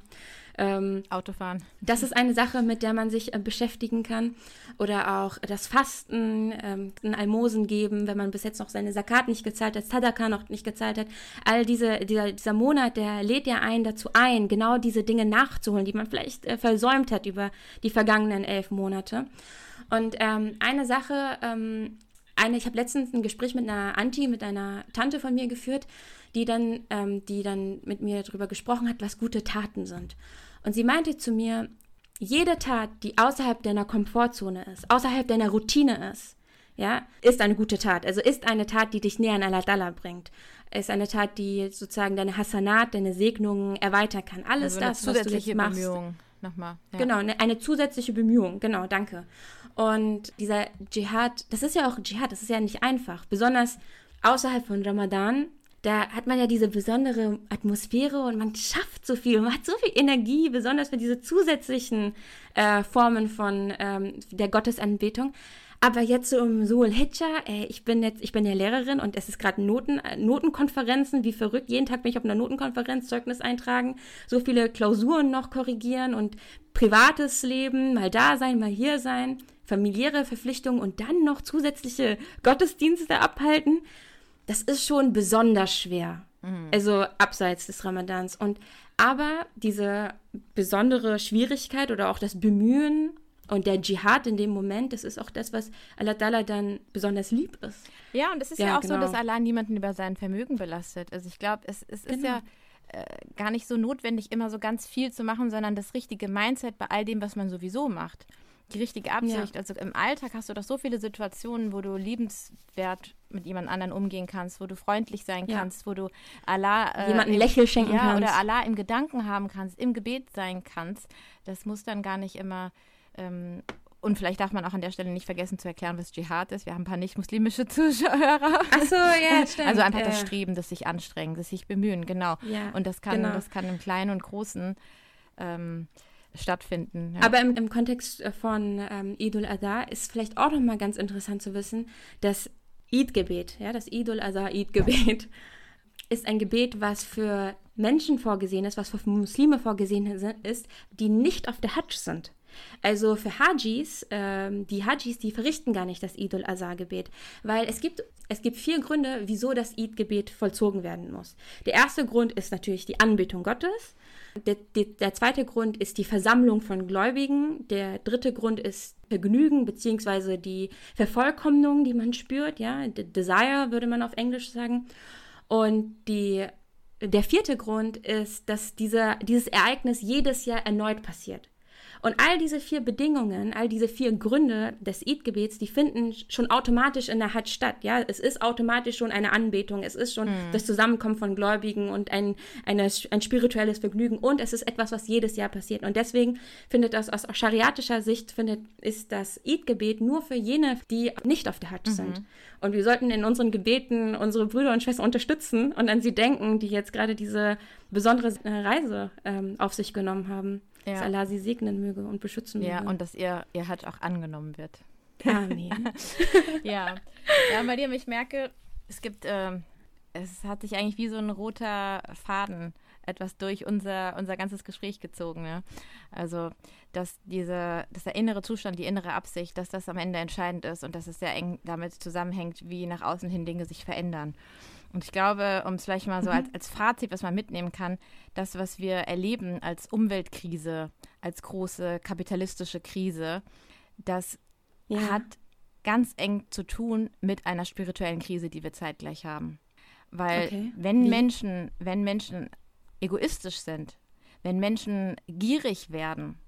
Speaker 2: Autofahren.
Speaker 1: Das ist eine Sache, mit der man sich beschäftigen kann. Oder auch das Fasten, ein Almosen geben, wenn man bis jetzt noch seine Zakat nicht gezahlt hat, Sadaka noch nicht gezahlt hat. All dieser Monat, der lädt ja einen dazu ein, genau diese Dinge nachzuholen, die man vielleicht versäumt hat über die vergangenen 11 Monate. Und eine Sache, ich habe letztens ein Gespräch mit einer Tante von mir geführt, die dann mit mir darüber gesprochen hat, was gute Taten sind. Und sie meinte zu mir, jede Tat, die außerhalb deiner Komfortzone ist, außerhalb deiner Routine ist, ja, ist eine gute Tat. Also ist eine Tat, die dich näher an Allah Ta'ala bringt. Ist eine Tat, die sozusagen deine Hasanat, deine Segnungen erweitern kann. Alles also das, was du jetzt machst. Bemühung. Nochmal. Ja. Genau, eine zusätzliche Bemühung. Genau, danke. Und dieser Dschihad, das ist ja auch Dschihad, das ist ja nicht einfach. Besonders außerhalb von Ramadan, da hat man ja diese besondere Atmosphäre und man schafft so viel, man hat so viel Energie, besonders für diese zusätzlichen Formen von der Gottesanbetung. Aber jetzt so im Dhul Hijjah, ich bin ja Lehrerin und es ist gerade Notenkonferenzen, wie verrückt. Jeden Tag bin ich auf einer Notenkonferenz, Zeugnis eintragen, so viele Klausuren noch korrigieren und privates Leben, mal da sein, mal hier sein, familiäre Verpflichtungen und dann noch zusätzliche Gottesdienste abhalten. Das ist schon besonders schwer, also abseits des Ramadans. Aber diese besondere Schwierigkeit oder auch das Bemühen und der Dschihad in dem Moment, das ist auch das, was Allah Ta'ala dann besonders lieb ist.
Speaker 2: Ja, und es ist ja auch genau so, dass Allah niemanden über sein Vermögen belastet. Also ich glaube, es ist ja gar nicht so notwendig, immer so ganz viel zu machen, sondern das richtige Mindset bei all dem, was man sowieso macht. Die richtige Absicht. Ja. Also im Alltag hast du doch so viele Situationen, wo du liebenswert mit jemand anderen umgehen kannst, wo du freundlich sein kannst, wo du Allah
Speaker 1: jemanden ein Lächeln schenken kannst.
Speaker 2: Oder Allah im Gedanken haben kannst, im Gebet sein kannst. Das muss dann gar nicht immer und vielleicht darf man auch an der Stelle nicht vergessen zu erklären, was Dschihad ist. Wir haben ein paar nicht-muslimische Zuhörer.
Speaker 1: Ach so, ja, stimmt.
Speaker 2: Also einfach das Streben, das sich anstrengen, das sich bemühen, genau. Ja, und das kann im Kleinen und Großen stattfinden. Ja.
Speaker 1: Aber im Kontext von Eid al-Adha ist vielleicht auch nochmal ganz interessant zu wissen, dass Eid-Gebet, ja, das Eid al-Adha-Eid-Gebet ist ein Gebet, was für Menschen vorgesehen ist, was für Muslime vorgesehen ist, die nicht auf der Hajj sind. Also für Hajis, die Hajis, die verrichten gar nicht das Eid al-Adha-Gebet, weil es gibt 4 Gründe, wieso das Eid-Gebet vollzogen werden muss. Der erste Grund ist natürlich die Anbetung Gottes. Der zweite Grund ist die Versammlung von Gläubigen. Der dritte Grund ist Vergnügen bzw. die Vervollkommnung, die man spürt. Ja, Desire würde man auf Englisch sagen. Und der vierte Grund ist, dass dieses Ereignis jedes Jahr erneut passiert. Und all diese 4 Bedingungen, all diese 4 Gründe des Eid-Gebets, die finden schon automatisch in der Hajj statt. Ja? Es ist automatisch schon eine Anbetung, es ist schon das Zusammenkommen von Gläubigen und ein spirituelles Vergnügen und es ist etwas, was jedes Jahr passiert. Und deswegen findet das aus schariatischer Sicht, ist das Eid-Gebet nur für jene, die nicht auf der Hajj sind. Und wir sollten in unseren Gebeten unsere Brüder und Schwestern unterstützen und an sie denken, die jetzt gerade diese besondere Reise auf sich genommen haben. Ja. Dass Allah sie segnen möge und beschützen möge.
Speaker 2: Ja, und dass ihr Hajj auch angenommen wird.
Speaker 1: Amen.
Speaker 2: Ja, Mariam, ich merke, es hat sich eigentlich wie so ein roter Faden etwas durch unser ganzes Gespräch gezogen. Ne? Also, dass der innere Zustand, die innere Absicht, dass das am Ende entscheidend ist und dass es sehr eng damit zusammenhängt, wie nach außen hin Dinge sich verändern. Und ich glaube, um es vielleicht mal so als Fazit, was man mitnehmen kann, das, was wir erleben als Umweltkrise, als große kapitalistische Krise, das hat ganz eng zu tun mit einer spirituellen Krise, die wir zeitgleich haben. Weil wenn Menschen egoistisch sind, wenn Menschen gierig werden,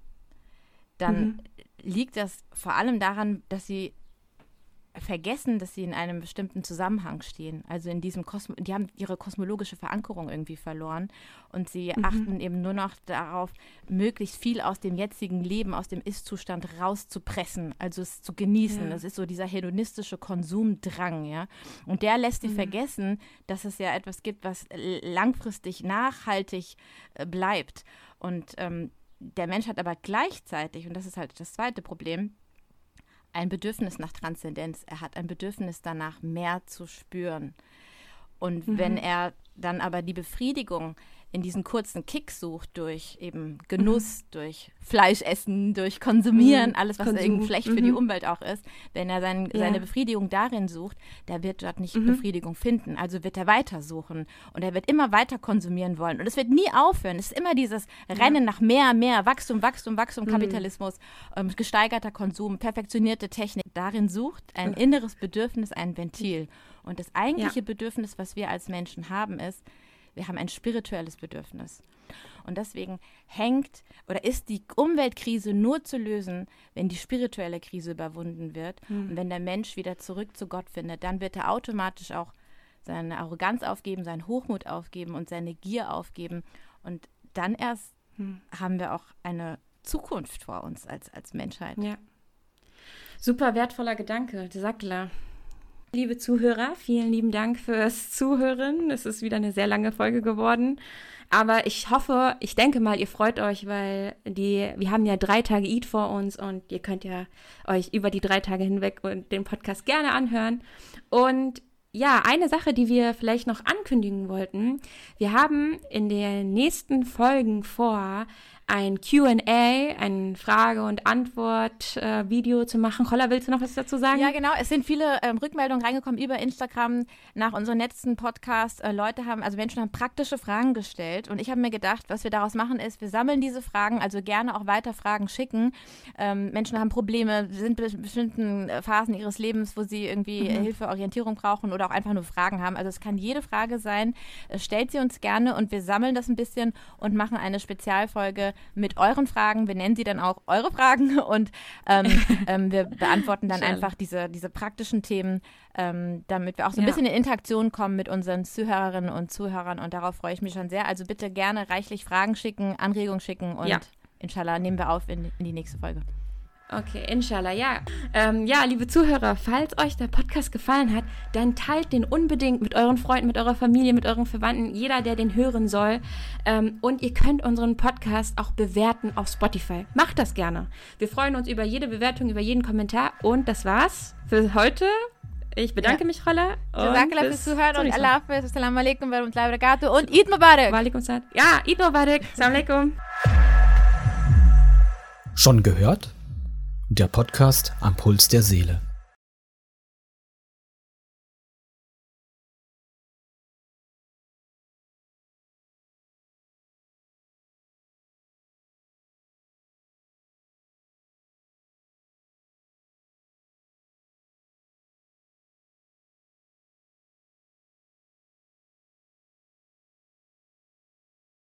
Speaker 2: dann liegt das vor allem daran, dass sie vergessen, dass sie in einem bestimmten Zusammenhang stehen. Also in diesem die haben ihre kosmologische Verankerung irgendwie verloren und sie achten eben nur noch darauf, möglichst viel aus dem jetzigen Leben, aus dem Ist-Zustand rauszupressen, also es zu genießen. Das ist so dieser hedonistische Konsumdrang, ja. Und der lässt sie vergessen, dass es ja etwas gibt, was langfristig nachhaltig bleibt. Und der Mensch hat aber gleichzeitig, und das ist halt das zweite Problem, ein Bedürfnis nach Transzendenz. Er hat ein Bedürfnis danach, mehr zu spüren. Und wenn er dann aber die Befriedigung in diesen kurzen Kick sucht, durch eben Genuss, durch Fleischessen, durch Konsumieren, alles, was irgendwie schlecht für die Umwelt auch ist, wenn er seine Befriedigung darin sucht, der wird dort nicht Befriedigung finden. Also wird er weitersuchen und er wird immer weiter konsumieren wollen. Und es wird nie aufhören. Es ist immer dieses Rennen nach mehr, Wachstum, Kapitalismus, gesteigerter Konsum, perfektionierte Technik. Darin sucht ein inneres Bedürfnis, ein Ventil. Und das eigentliche Bedürfnis, was wir als Menschen haben, ist, wir haben ein spirituelles Bedürfnis. Und deswegen ist die Umweltkrise nur zu lösen, wenn die spirituelle Krise überwunden wird. Und wenn der Mensch wieder zurück zu Gott findet, dann wird er automatisch auch seine Arroganz aufgeben, seinen Hochmut aufgeben und seine Gier aufgeben. Und dann erst haben wir auch eine Zukunft vor uns als Menschheit.
Speaker 1: Ja. Super wertvoller Gedanke, Jazakallah. Liebe Zuhörer, vielen lieben Dank fürs Zuhören. Es ist wieder eine sehr lange Folge geworden. Aber ich denke mal, ihr freut euch, weil wir haben ja 3 Tage Eid vor uns und ihr könnt ja euch über die 3 Tage hinweg den Podcast gerne anhören. Und ja, eine Sache, die wir vielleicht noch ankündigen wollten. Wir haben in den nächsten Folgen vor, ein Q&A, ein Frage- und Antwort-Video zu machen. Cholla, willst du noch was dazu sagen?
Speaker 2: Ja, genau. Es sind viele Rückmeldungen reingekommen über Instagram nach unserem letzten Podcast. Menschen haben praktische Fragen gestellt und ich habe mir gedacht, was wir daraus machen ist, wir sammeln diese Fragen, also gerne auch weiter Fragen schicken. Menschen haben Probleme, sind in bestimmten Phasen ihres Lebens, wo sie irgendwie Hilfe, Orientierung brauchen oder auch einfach nur Fragen haben. Also es kann jede Frage sein. Stellt sie uns gerne und wir sammeln das ein bisschen und machen eine Spezialfolge mit euren Fragen. Wir nennen sie dann auch eure Fragen und wir beantworten dann einfach diese praktischen Themen, damit wir auch so ein bisschen in Interaktion kommen mit unseren Zuhörerinnen und Zuhörern und darauf freue ich mich schon sehr. Also bitte gerne reichlich Fragen schicken, Anregungen schicken und inshallah nehmen wir auf in die nächste Folge.
Speaker 1: Okay, inshallah, ja. Liebe Zuhörer, falls euch der Podcast gefallen hat, dann teilt den unbedingt mit euren Freunden, mit eurer Familie, mit euren Verwandten, jeder, der den hören soll. Und ihr könnt unseren Podcast auch bewerten auf Spotify. Macht das gerne. Wir freuen uns über jede Bewertung, über jeden Kommentar. Und das war's für heute. Ich bedanke mich, Cholla.
Speaker 2: Jazakallah fürs Zuhören und Allah Hafiz. Assalamu alaikum wa rahmatullahi wa barakatuh und Eid Mubarak.
Speaker 1: Wa alaikum salam. Ja, Eid Mubarak. Assalamu alaikum.
Speaker 3: Schon gehört? Der Podcast am Puls der Seele.